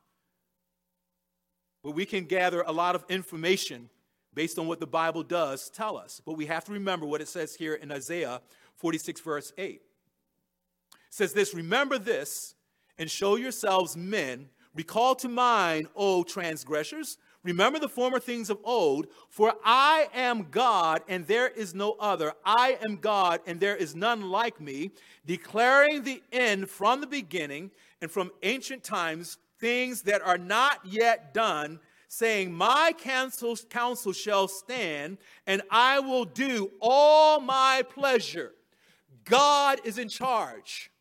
But we can gather a lot of information based on what the Bible does tell us. But we have to remember what it says here in Isaiah 46, verse 8. It says this, remember this and show yourselves men. Recall to mind, O transgressors. Remember the former things of old, for I am God and there is no other. I am God and there is none like me, declaring the end from the beginning and from ancient times, things that are not yet done, saying, my counsel shall stand and I will do all my pleasure. God is in charge.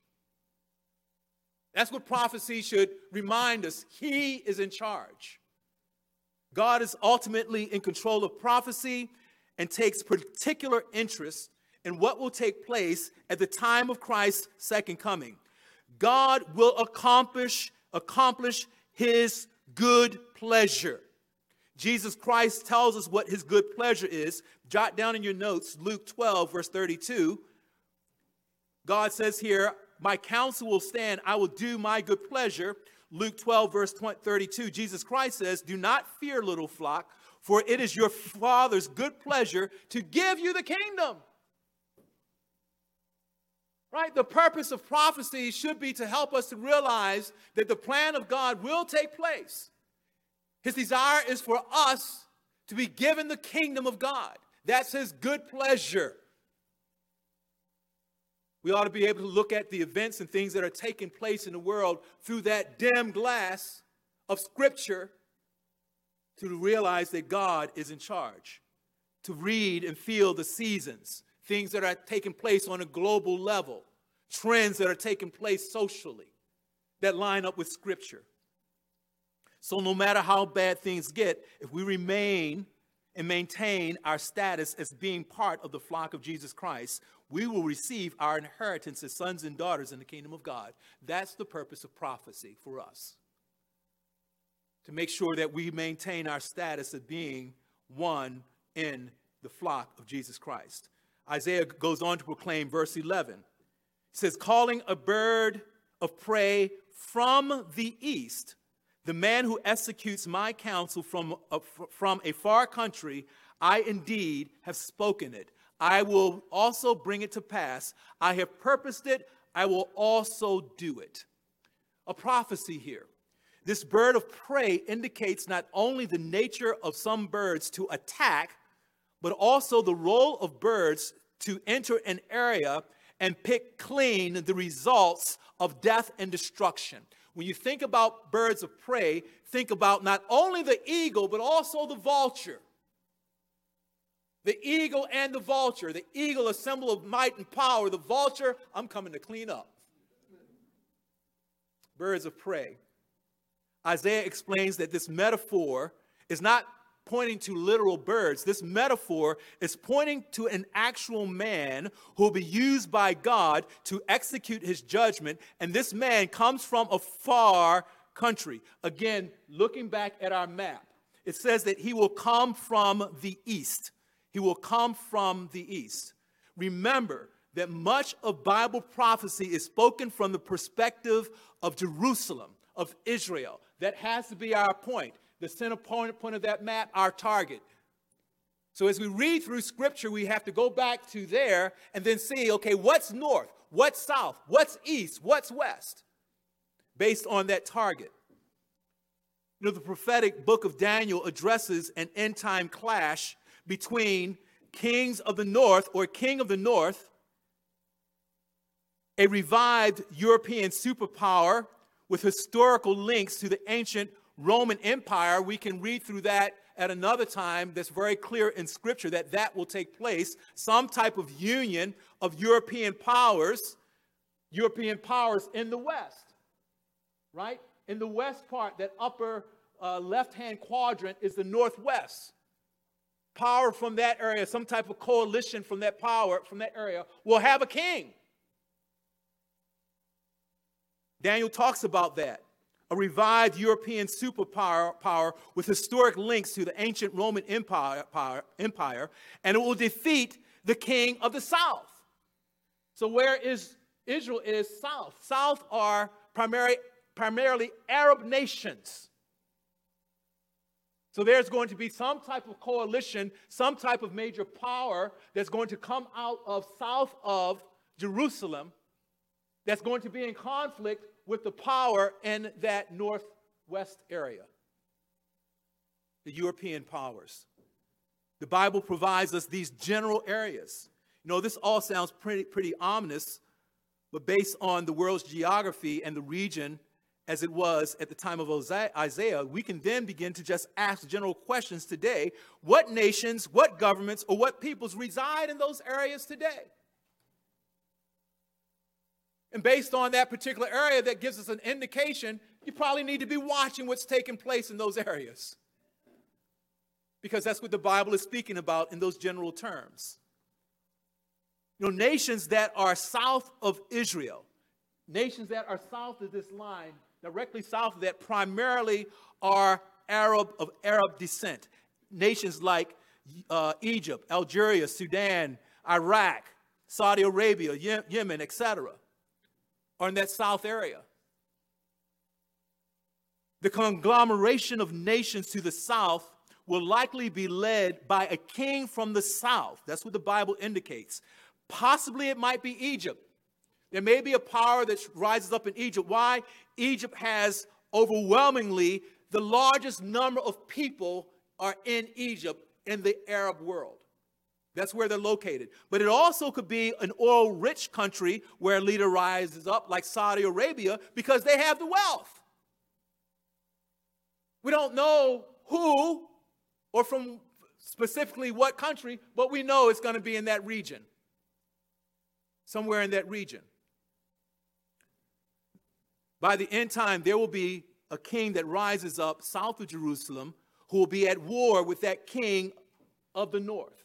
That's what prophecy should remind us. He is in charge. God is ultimately in control of prophecy and takes particular interest in what will take place at the time of Christ's second coming. God will accomplish his good pleasure. Jesus Christ tells us what his good pleasure is. Jot down in your notes, Luke 12, verse 32. God says here, my counsel will stand. I will do my good pleasure. Luke 12, verse 32, Jesus Christ says, do not fear, little flock, for it is your Father's good pleasure to give you the kingdom. Right? The purpose of prophecy should be to help us to realize that the plan of God will take place. His desire is for us to be given the kingdom of God. That's his good pleasure. We ought to be able to look at the events and things that are taking place in the world through that dim glass of Scripture to realize that God is in charge, to read and feel the seasons, things that are taking place on a global level, trends that are taking place socially that line up with Scripture. So no matter how bad things get, if we remain and maintain our status as being part of the flock of Jesus Christ, we will receive our inheritance as sons and daughters in the kingdom of God. That's the purpose of prophecy for us. To make sure that we maintain our status of being one in the flock of Jesus Christ. Isaiah goes on to proclaim verse 11. It says, calling a bird of prey from the east, the man who executes my counsel from a far country, I indeed have spoken it. I will also bring it to pass. I have purposed it. I will also do it. A prophecy here. This bird of prey indicates not only the nature of some birds to attack, but also the role of birds to enter an area and pick clean the results of death and destruction. When you think about birds of prey, think about not only the eagle, but also the vulture. The eagle and the vulture. The eagle, a symbol of might and power. The vulture, I'm coming to clean up. Birds of prey. Isaiah explains that this metaphor is not pointing to literal birds. This metaphor is pointing to an actual man who will be used by God to execute his judgment. And this man comes from a far country. Again, looking back at our map, it says that he will come from the east. He will come from the east. Remember that much of Bible prophecy is spoken from the perspective of Jerusalem, of Israel. That has to be our point. The center point of that map, our target. So as we read through Scripture, we have to go back to there and then see, okay, what's north? What's south? What's east? What's west? Based on that target. You know, the prophetic book of Daniel addresses an end-time clash between kings of the north, or king of the north, a revived European superpower with historical links to the ancient Roman Empire. We can read through that at another time. That's very clear in Scripture that will take place. Some type of union of European powers in the West, right? In the west part, that upper left-hand quadrant is the northwest. Power from that area, some type of coalition from that power, from that area, will have a king. Daniel talks about that. A revived European superpower with historic links to the ancient Roman Empire, and it will defeat the king of the south. So where is Israel is south. South are primarily Arab nations. So there's going to be some type of coalition, some type of major power that's going to come out of south of Jerusalem that's going to be in conflict with the power in that northwest area, the European powers. The Bible provides us these general areas. You know, this all sounds pretty ominous, but based on the world's geography and the region as it was at the time of Isaiah, we can then begin to just ask general questions today. What nations, what governments, or what peoples reside in those areas today? And based on that particular area, that gives us an indication, you probably need to be watching what's taking place in those areas. Because that's what the Bible is speaking about in those general terms. You know, nations that are south of Israel, nations that are south of this line, directly south of that, primarily are of Arab descent. Nations like Egypt, Algeria, Sudan, Iraq, Saudi Arabia, Yemen, etc. are in that south area. The conglomeration of nations to the south will likely be led by a king from the south. That's what the Bible indicates. Possibly it might be Egypt. There may be a power that rises up in Egypt. Why? Egypt has overwhelmingly the largest number of people are in Egypt in the Arab world. That's where they're located. But it also could be an oil-rich country where a leader rises up like Saudi Arabia because they have the wealth. We don't know who or from specifically what country, but we know it's going to be in that region. Somewhere in that region. By the end time, there will be a king that rises up south of Jerusalem who will be at war with that king of the north.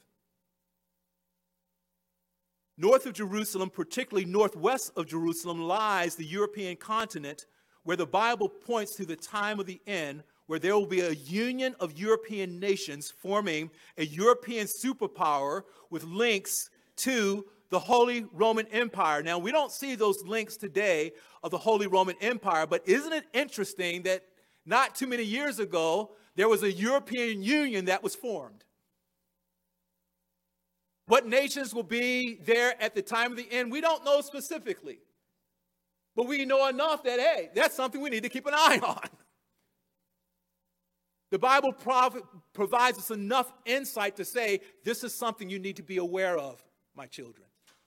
North of Jerusalem, particularly northwest of Jerusalem, lies the European continent, where the Bible points to the time of the end, where there will be a union of European nations forming a European superpower with links to the Holy Roman Empire. Now, we don't see those links today of the Holy Roman Empire, but isn't it interesting that not too many years ago, there was a European Union that was formed? What nations will be there at the time of the end, we don't know specifically. But we know enough that, hey, that's something we need to keep an eye on. The Bible provides us enough insight to say, this is something you need to be aware of, my children.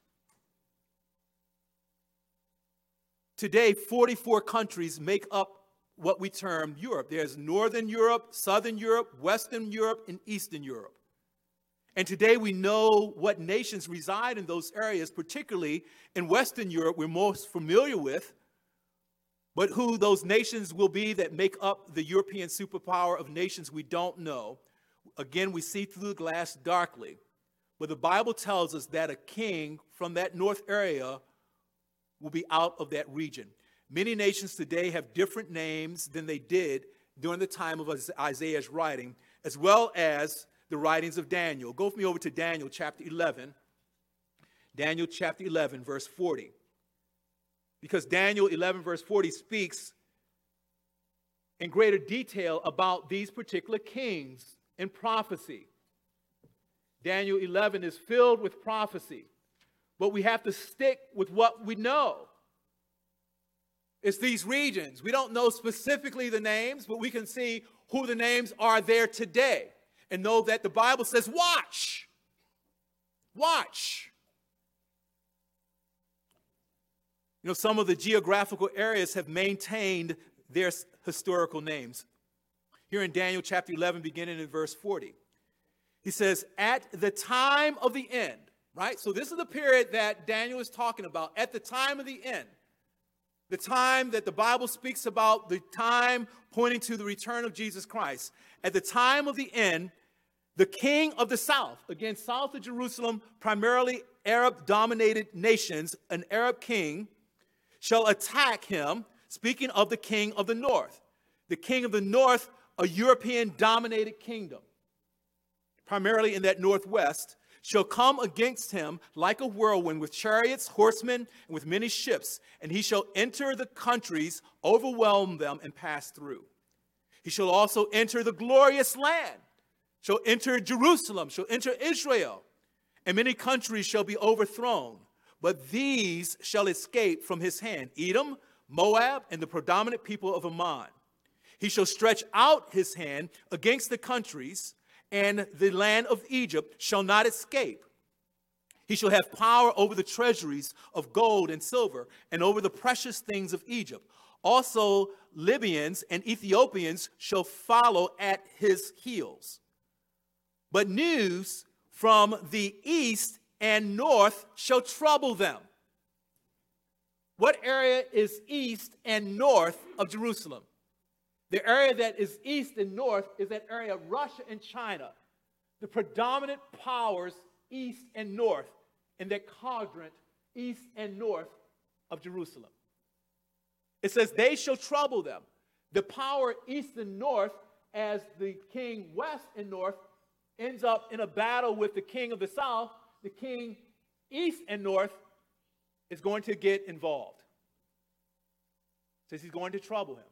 Today, 44 countries make up what we term Europe. There's Northern Europe, Southern Europe, Western Europe, and Eastern Europe. And today we know what nations reside in those areas, particularly in Western Europe, we're most familiar with, but who those nations will be that make up the European superpower of nations, we don't know. Again, we see through the glass darkly. But the Bible tells us that a king from that north area will be out of that region. Many nations today have different names than they did during the time of Isaiah's writing, as well as the writings of Daniel. Go with me over to Daniel chapter 11. Daniel chapter 11, verse 40. Because Daniel 11, verse 40 speaks in greater detail about these particular kings in prophecy. Daniel 11 is filled with prophecy, but we have to stick with what we know. It's these regions. We don't know specifically the names, but we can see who the names are there today. And know that the Bible says, watch. Watch. You know, some of the geographical areas have maintained their historical names. Here in Daniel chapter 11, beginning in verse 40. He says, at the time of the end, right? So this is the period that Daniel is talking about, at the time of the end. The time that the Bible speaks about, the time pointing to the return of Jesus Christ. At the time of the end, the king of the south, again, south of Jerusalem, primarily Arab-dominated nations, an Arab king, shall attack him, speaking of the king of the north. The king of the north, a European-dominated kingdom, primarily in that northwest, shall come against him like a whirlwind with chariots, horsemen, and with many ships, and he shall enter the countries, overwhelm them, and pass through. He shall also enter the glorious land, shall enter Jerusalem, shall enter Israel, and many countries shall be overthrown, but these shall escape from his hand, Edom, Moab, and the predominant people of Ammon. He shall stretch out his hand against the countries, and the land of Egypt shall not escape. He shall have power over the treasuries of gold and silver, and over the precious things of Egypt. Also, Libyans and Ethiopians shall follow at his heels. But news from the east and north shall trouble them. What area is east and north of Jerusalem? The area that is east and north is that area of Russia and China, the predominant powers east and north in that quadrant east and north of Jerusalem. It says they shall trouble them. The power east and north as the king west and north ends up in a battle with the king of the south, the king east and north is going to get involved. Says he's going to trouble him.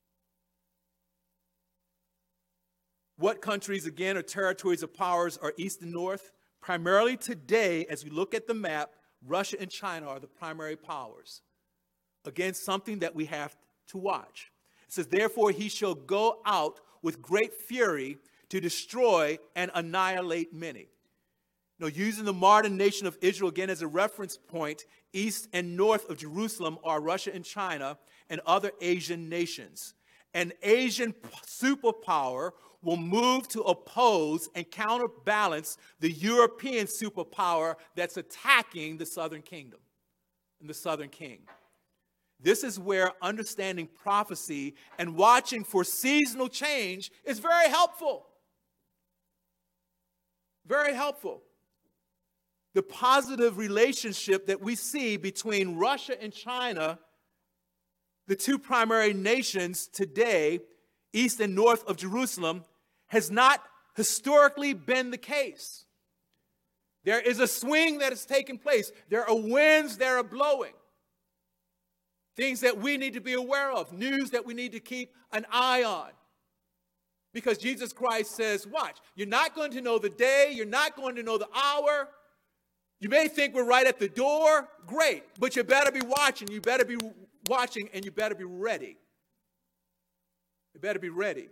What countries, again, or territories of powers are east and north? Primarily today, as we look at the map, Russia and China are the primary powers. Again, something that we have to watch. It says, therefore, he shall go out with great fury to destroy and annihilate many. Now, using the modern nation of Israel again as a reference point, east and north of Jerusalem are Russia and China and other Asian nations. An Asian superpower will move to oppose and counterbalance the European superpower that's attacking the southern kingdom and the southern king. This is where understanding prophecy and watching for seasonal change is very helpful. Very helpful. The positive relationship that we see between Russia and China, the two primary nations today, east and north of Jerusalem, has not historically been the case. There is a swing that has taken place. There are winds that are blowing. Things that we need to be aware of, news that we need to keep an eye on. Because Jesus Christ says, watch, you're not going to know the day, you're not going to know the hour. You may think we're right at the door, great, but you better be watching, you better be watching, and you better be ready. You better be ready.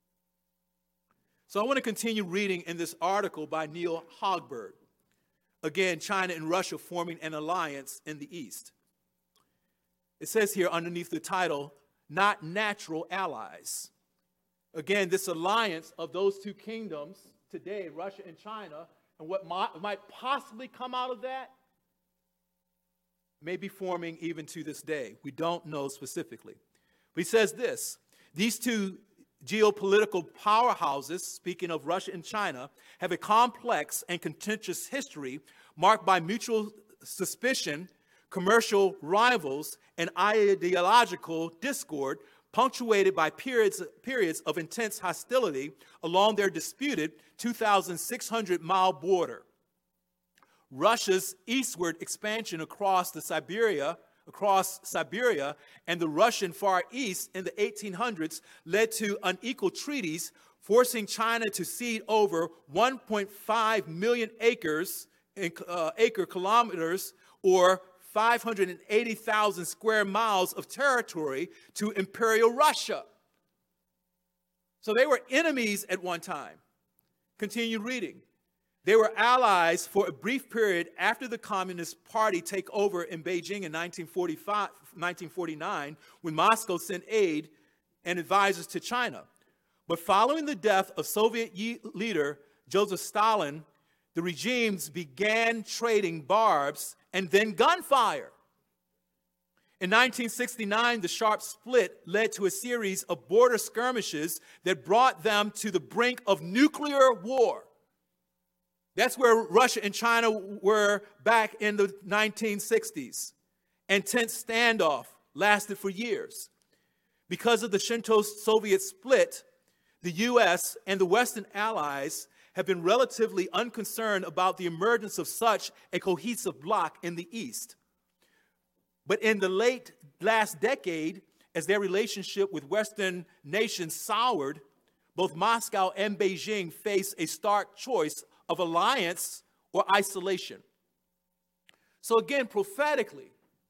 So I want to continue reading in this article by Neil Hogberg. Again, China and Russia forming an alliance in the East. It says here underneath the title, Not Natural Allies. Again, this alliance of those two kingdoms today, Russia and China, and what might possibly come out of that may be forming even to this day. We don't know specifically. But he says this, these two geopolitical powerhouses, speaking of Russia and China, have a complex and contentious history marked by mutual suspicion, commercial rivals, and ideological discord, punctuated by periods of intense hostility along their disputed 2,600-mile border. Russia's eastward expansion across Siberia, and the Russian Far East in the 1800s led to unequal treaties, forcing China to cede over 1.5 million acre kilometers, or 580,000 square miles of territory to Imperial Russia. So they were enemies at one time. Continue reading. They were allies for a brief period after the Communist Party take over in Beijing in 1949, when Moscow sent aid and advisors to China. But following the death of Soviet leader Joseph Stalin, the regimes began trading barbs and then gunfire. In 1969, the sharp split led to a series of border skirmishes that brought them to the brink of nuclear war. That's where Russia and China were back in the 1960s. Intense standoff lasted for years. Because of the Shinto-Soviet split, the U.S. and the Western allies have been relatively unconcerned about the emergence of such a cohesive bloc in the East. But in the late last decade, as their relationship with Western nations soured, both Moscow and Beijing face a stark choice of alliance or isolation. So again, prophetically,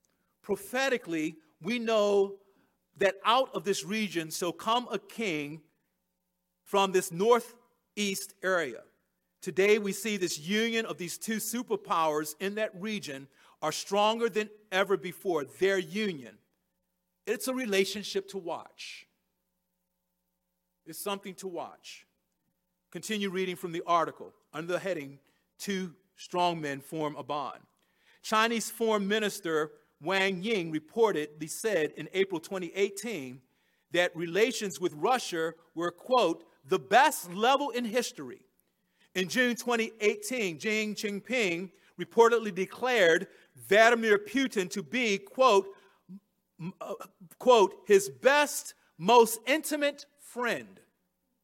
we know that out of this region shall come a king from this northeast area. Today we see this union of these two superpowers in that region are stronger than ever before. Their union. It's a relationship to watch. It's something to watch. Continue reading from the article under the heading, Two Strong Men Form a Bond. Chinese Foreign Minister Wang Ying reportedly said in April 2018 that relations with Russia were, quote, the best level in history. In June 2018, Xi Jinping reportedly declared Vladimir Putin to be, quote, his best, most intimate friend.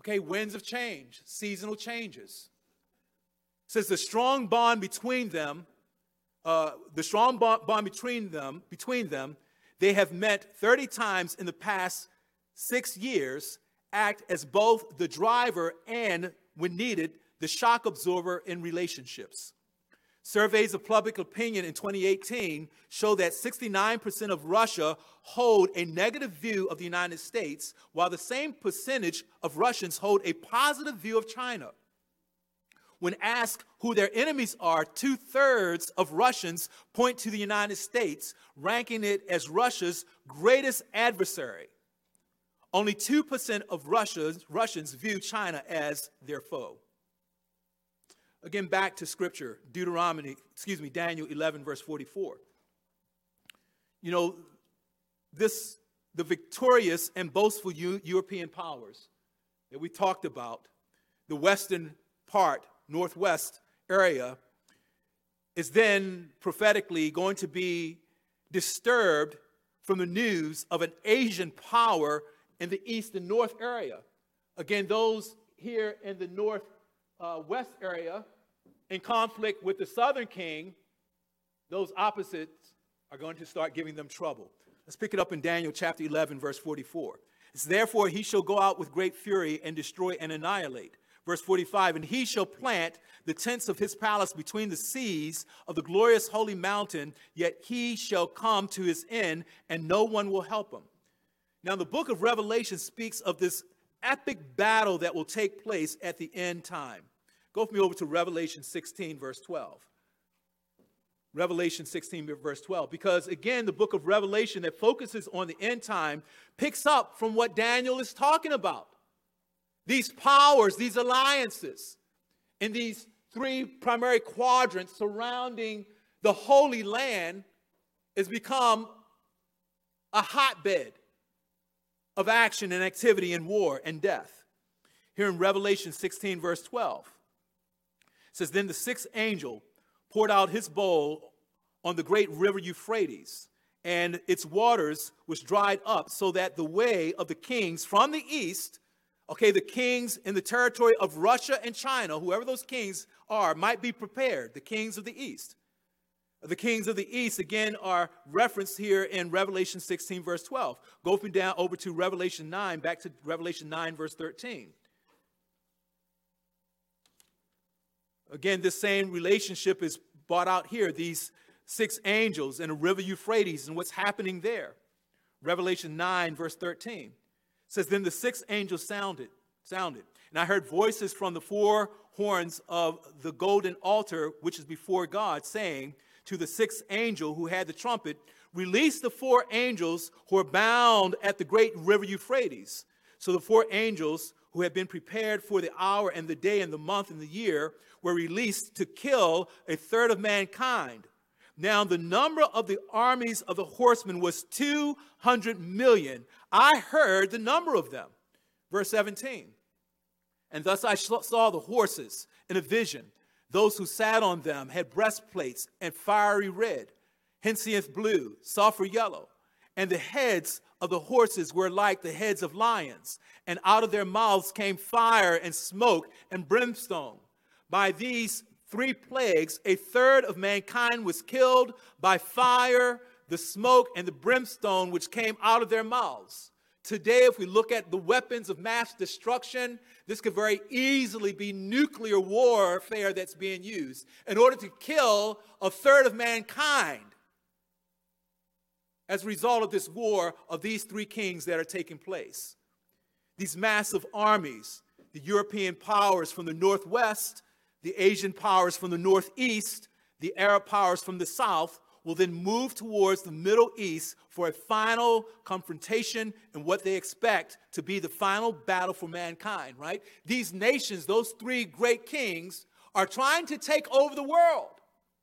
Okay, winds of change, seasonal changes. It says the strong bond between them, they have met 30 times in the past 6 years, act as both the driver and, when needed, the shock absorber in relationships. Surveys of public opinion in 2018 show that 69% of Russia hold a negative view of the United States, while the same percentage of Russians hold a positive view of China. When asked who their enemies are, 2/3 of Russians point to the United States, ranking it as Russia's greatest adversary. Only 2% of Russians view China as their foe. Again, back to Scripture, Daniel 11, verse 44. You know, the victorious and boastful European powers that we talked about, the western part, northwest area, is then prophetically going to be disturbed from the news of an Asian power in the east and north area. Again, those here in the northwest area in conflict with the southern king, those opposites are going to start giving them trouble. Let's pick it up in Daniel chapter 11, verse 44. It's therefore he shall go out with great fury and destroy and annihilate. Verse 45, and he shall plant the tents of his palace between the seas of the glorious holy mountain, yet he shall come to his end, and no one will help him. Now, the book of Revelation speaks of this epic battle that will take place at the end time. Go with me over to Revelation 16, verse 12. Revelation 16, verse 12. Because, again, the book of Revelation that focuses on the end time picks up from what Daniel is talking about. These powers, these alliances, in these three primary quadrants surrounding the Holy Land has become a hotbed of action and activity and war and death. Here in Revelation 16, verse 12, it says, then the sixth angel poured out his bowl on the great river Euphrates, and its waters was dried up, so that the way of the kings from the east, okay, the kings in the territory of Russia and China, whoever those kings are, might be prepared, the kings of the east. The kings of the east, again, are referenced here in Revelation 16, verse 12. Go up and down over to Revelation 9, back to Revelation 9, verse 13. Again, this same relationship is brought out here, these six angels in the river Euphrates and what's happening there. Revelation 9, verse 13. It says, then the sixth angel sounded, and I heard voices from the four horns of the golden altar, which is before God, saying to the sixth angel who had the trumpet, release the four angels who are bound at the great river Euphrates. So the four angels who had been prepared for the hour and the day and the month and the year were released to kill 1/3 of mankind. Now the number of the armies of the horsemen was 200 million. I heard the number of them. Verse 17. And thus I saw the horses in a vision. Those who sat on them had breastplates and fiery red, hyacinth blue, sulfur yellow. And the heads of the horses were like the heads of lions. And out of their mouths came fire and smoke and brimstone. By these 3 plagues, 1/3 of mankind was killed by fire, the smoke, and the brimstone which came out of their mouths. Today, if we look at the weapons of mass destruction, this could very easily be nuclear warfare that's being used in order to kill 1/3 of mankind as a result of this war of these 3 kings that are taking place. These massive armies, the European powers from the northwest, the Asian powers from the northeast, the Arab powers from the south, will then move towards the Middle East for a final confrontation and what they expect to be the final battle for mankind, right? These nations, those 3 great kings, are trying to take over the world.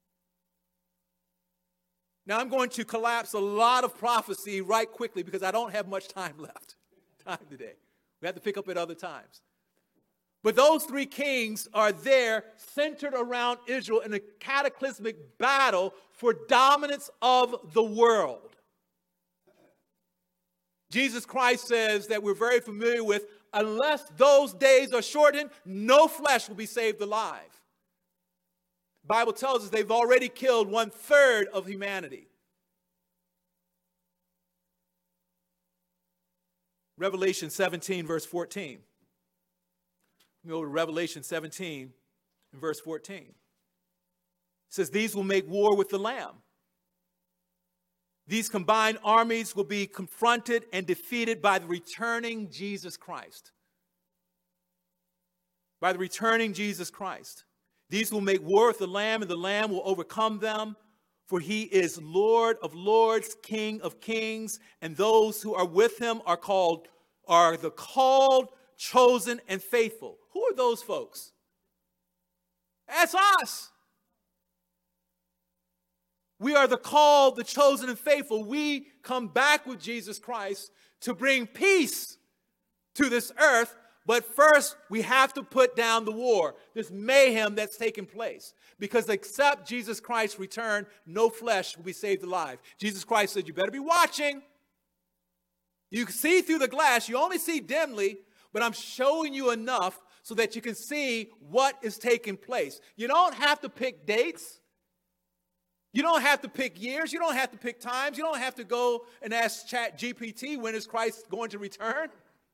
Now, I'm going to collapse a lot of prophecy right quickly because I don't have much time left today. We have to pick up at other times. But those 3 kings are there centered around Israel in a cataclysmic battle for dominance of the world. Jesus Christ says that we're very familiar with, unless those days are shortened, no flesh will be saved alive. The Bible tells us they've already killed 1/3 of humanity. Revelation 17, verse 14. We go to Revelation 17 and verse 14. It says, these will make war with the Lamb. These combined armies will be confronted and defeated by the returning Jesus Christ. By the returning Jesus Christ. These will make war with the Lamb, and the Lamb will overcome them, for he is Lord of lords, King of kings, and those who are with him are the called, chosen, and faithful. Who are those folks? That's us. We are the called, the chosen, and faithful. We come back with Jesus Christ to bring peace to this earth. But first, we have to put down the war, this mayhem that's taking place. Because except Jesus Christ return, no flesh will be saved alive. Jesus Christ said, you better be watching. You can see through the glass. You only see dimly, but I'm showing you enough so that you can see what is taking place. You don't have to pick dates. You don't have to pick years. You don't have to pick times. You don't have to go and ask ChatGPT, when is Christ going to return?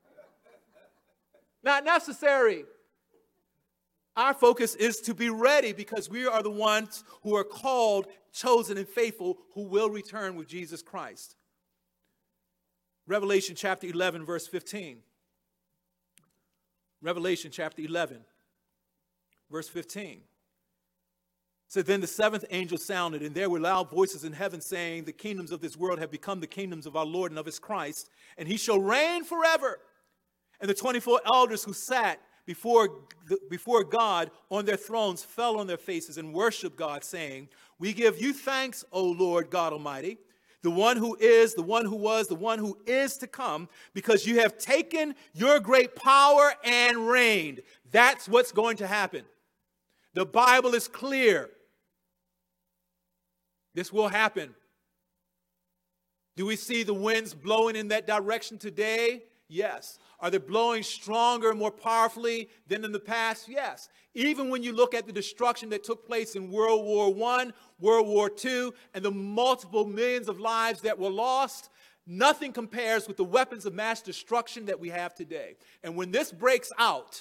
Not necessary. Our focus is to be ready because we are the ones who are called, chosen, and faithful who will return with Jesus Christ. Revelation chapter 11, verse 15. Revelation chapter 11, verse 15. So then the seventh angel sounded, and there were loud voices in heaven saying, the kingdoms of this world have become the kingdoms of our Lord and of his Christ, and he shall reign forever. And the 24 elders who sat before God on their thrones fell on their faces and worshiped God, saying, we give you thanks, O Lord God Almighty, the one who is, the one who was, the one who is to come, because you have taken your great power and reigned. That's what's going to happen. The Bible is clear. This will happen. Do we see the winds blowing in that direction today? Yes. Are they blowing stronger and more powerfully than in the past? Yes. Even when you look at the destruction that took place in World War I, World War II, and the multiple millions of lives that were lost, nothing compares with the weapons of mass destruction that we have today. And when this breaks out,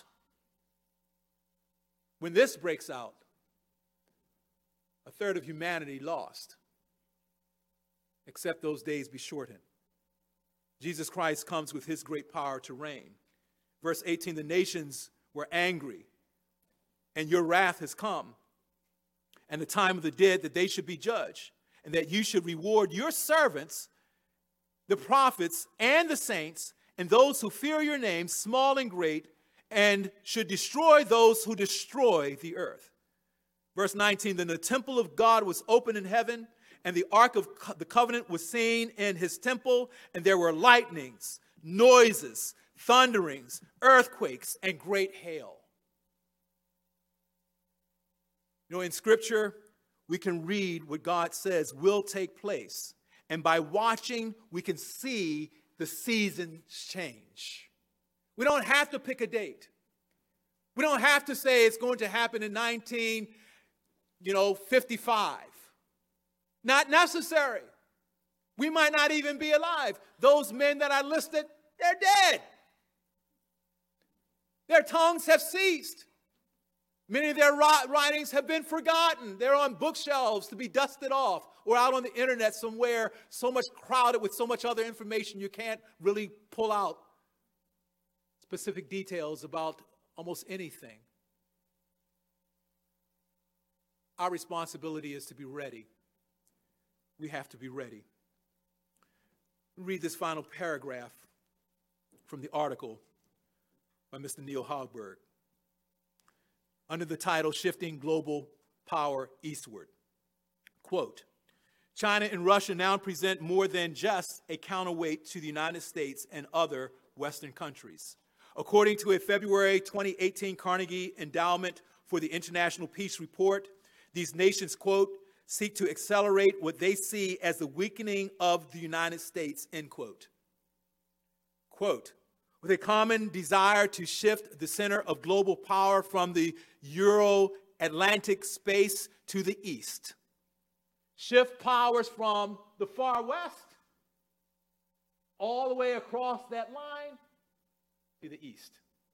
a third of humanity lost, except those days be shortened. Jesus Christ comes with his great power to reign. Verse 18, the nations were angry, and your wrath has come, and the time of the dead that they should be judged, and that you should reward your servants, the prophets and the saints, and those who fear your name, small and great, and should destroy those who destroy the earth. Verse 19, then the temple of God was open in heaven, and the ark of the covenant was seen in his temple, and there were lightnings, noises, thunderings, earthquakes, and great hail. You know, in Scripture, we can read what God says will take place. And by watching, we can see the seasons change. We don't have to pick a date. We don't have to say it's going to happen in 1955. Not necessary. We might not even be alive. Those men that I listed, they're dead. Their tongues have ceased. Many of their writings have been forgotten. They're on bookshelves to be dusted off or out on the internet somewhere, so much crowded with so much other information you can't really pull out specific details about almost anything. Our responsibility is to be ready. We have to be ready. Read this final paragraph from the article by Mr. Neil Hogberg under the title, Shifting Global Power Eastward. Quote, China and Russia now present more than just a counterweight to the United States and other Western countries. According to a February 2018 Carnegie Endowment for the International Peace report, these nations, quote, seek to accelerate what they see as the weakening of the United States, end quote. Quote, with a common desire to shift the center of global power from the Euro-Atlantic space to the east. Shift powers from the far west all the way across that line to the east.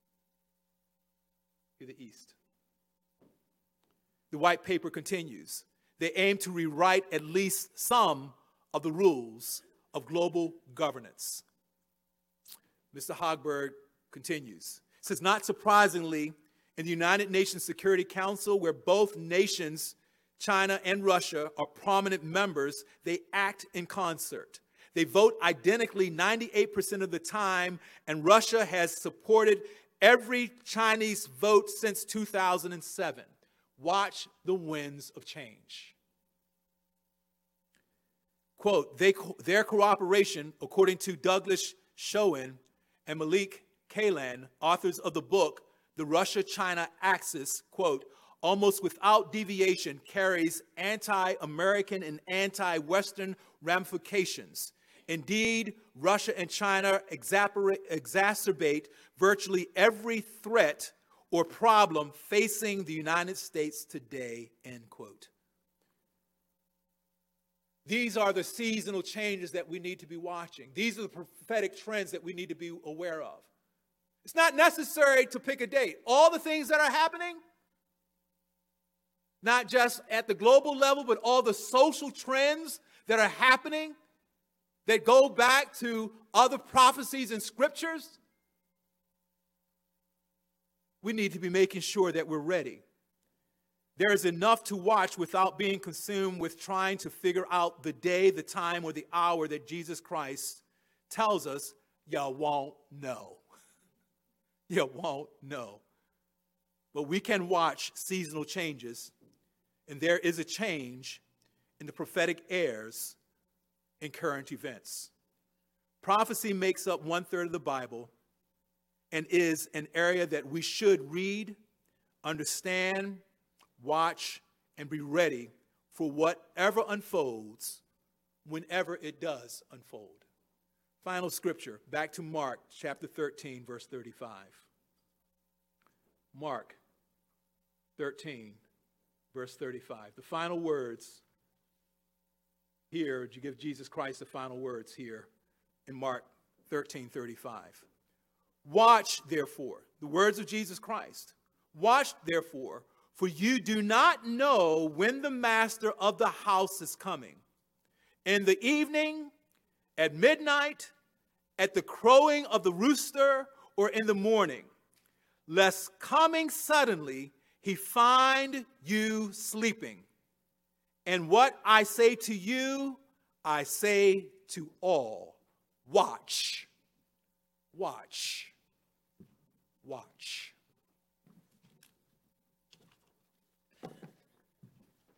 To the east. The white paper continues. They aim to rewrite at least some of the rules of global governance. Mr. Hogberg continues. It says, not surprisingly, in the United Nations Security Council, where both nations, China and Russia, are prominent members, they act in concert. They vote identically 98% of the time, and Russia has supported every Chinese vote since 2007. Watch the winds of change. Quote, their cooperation, according to Douglas Schoen and Malik Kaylan, authors of the book, The Russia-China Axis, quote, almost without deviation carries anti-American and anti-Western ramifications. Indeed, Russia and China exacerbate virtually every threat or problem facing the United States today, end quote. These are the seasonal changes that we need to be watching. These are the prophetic trends that we need to be aware of. It's not necessary to pick a date. All the things that are happening, not just at the global level, but all the social trends that are happening that go back to other prophecies and scriptures, we need to be making sure that we're ready. There is enough to watch without being consumed with trying to figure out the day, the time, or the hour that Jesus Christ tells us you won't know. You won't know. But we can watch seasonal changes, and there is a change in the prophetic airs in current events. Prophecy makes up 1/3 of the Bible and is an area that we should read, understand, watch, and be ready for whatever unfolds whenever it does unfold. Final scripture, back to Mark chapter 13, verse 35. Mark 13, verse 35. The final words here, you give Jesus Christ the final words here in Mark 13:35. Watch, therefore, the words of Jesus Christ. Watch, therefore, for you do not know when the master of the house is coming. In the evening, at midnight, at the crowing of the rooster, or in the morning, lest coming suddenly he find you sleeping. And what I say to you, I say to all, watch, watch, watch.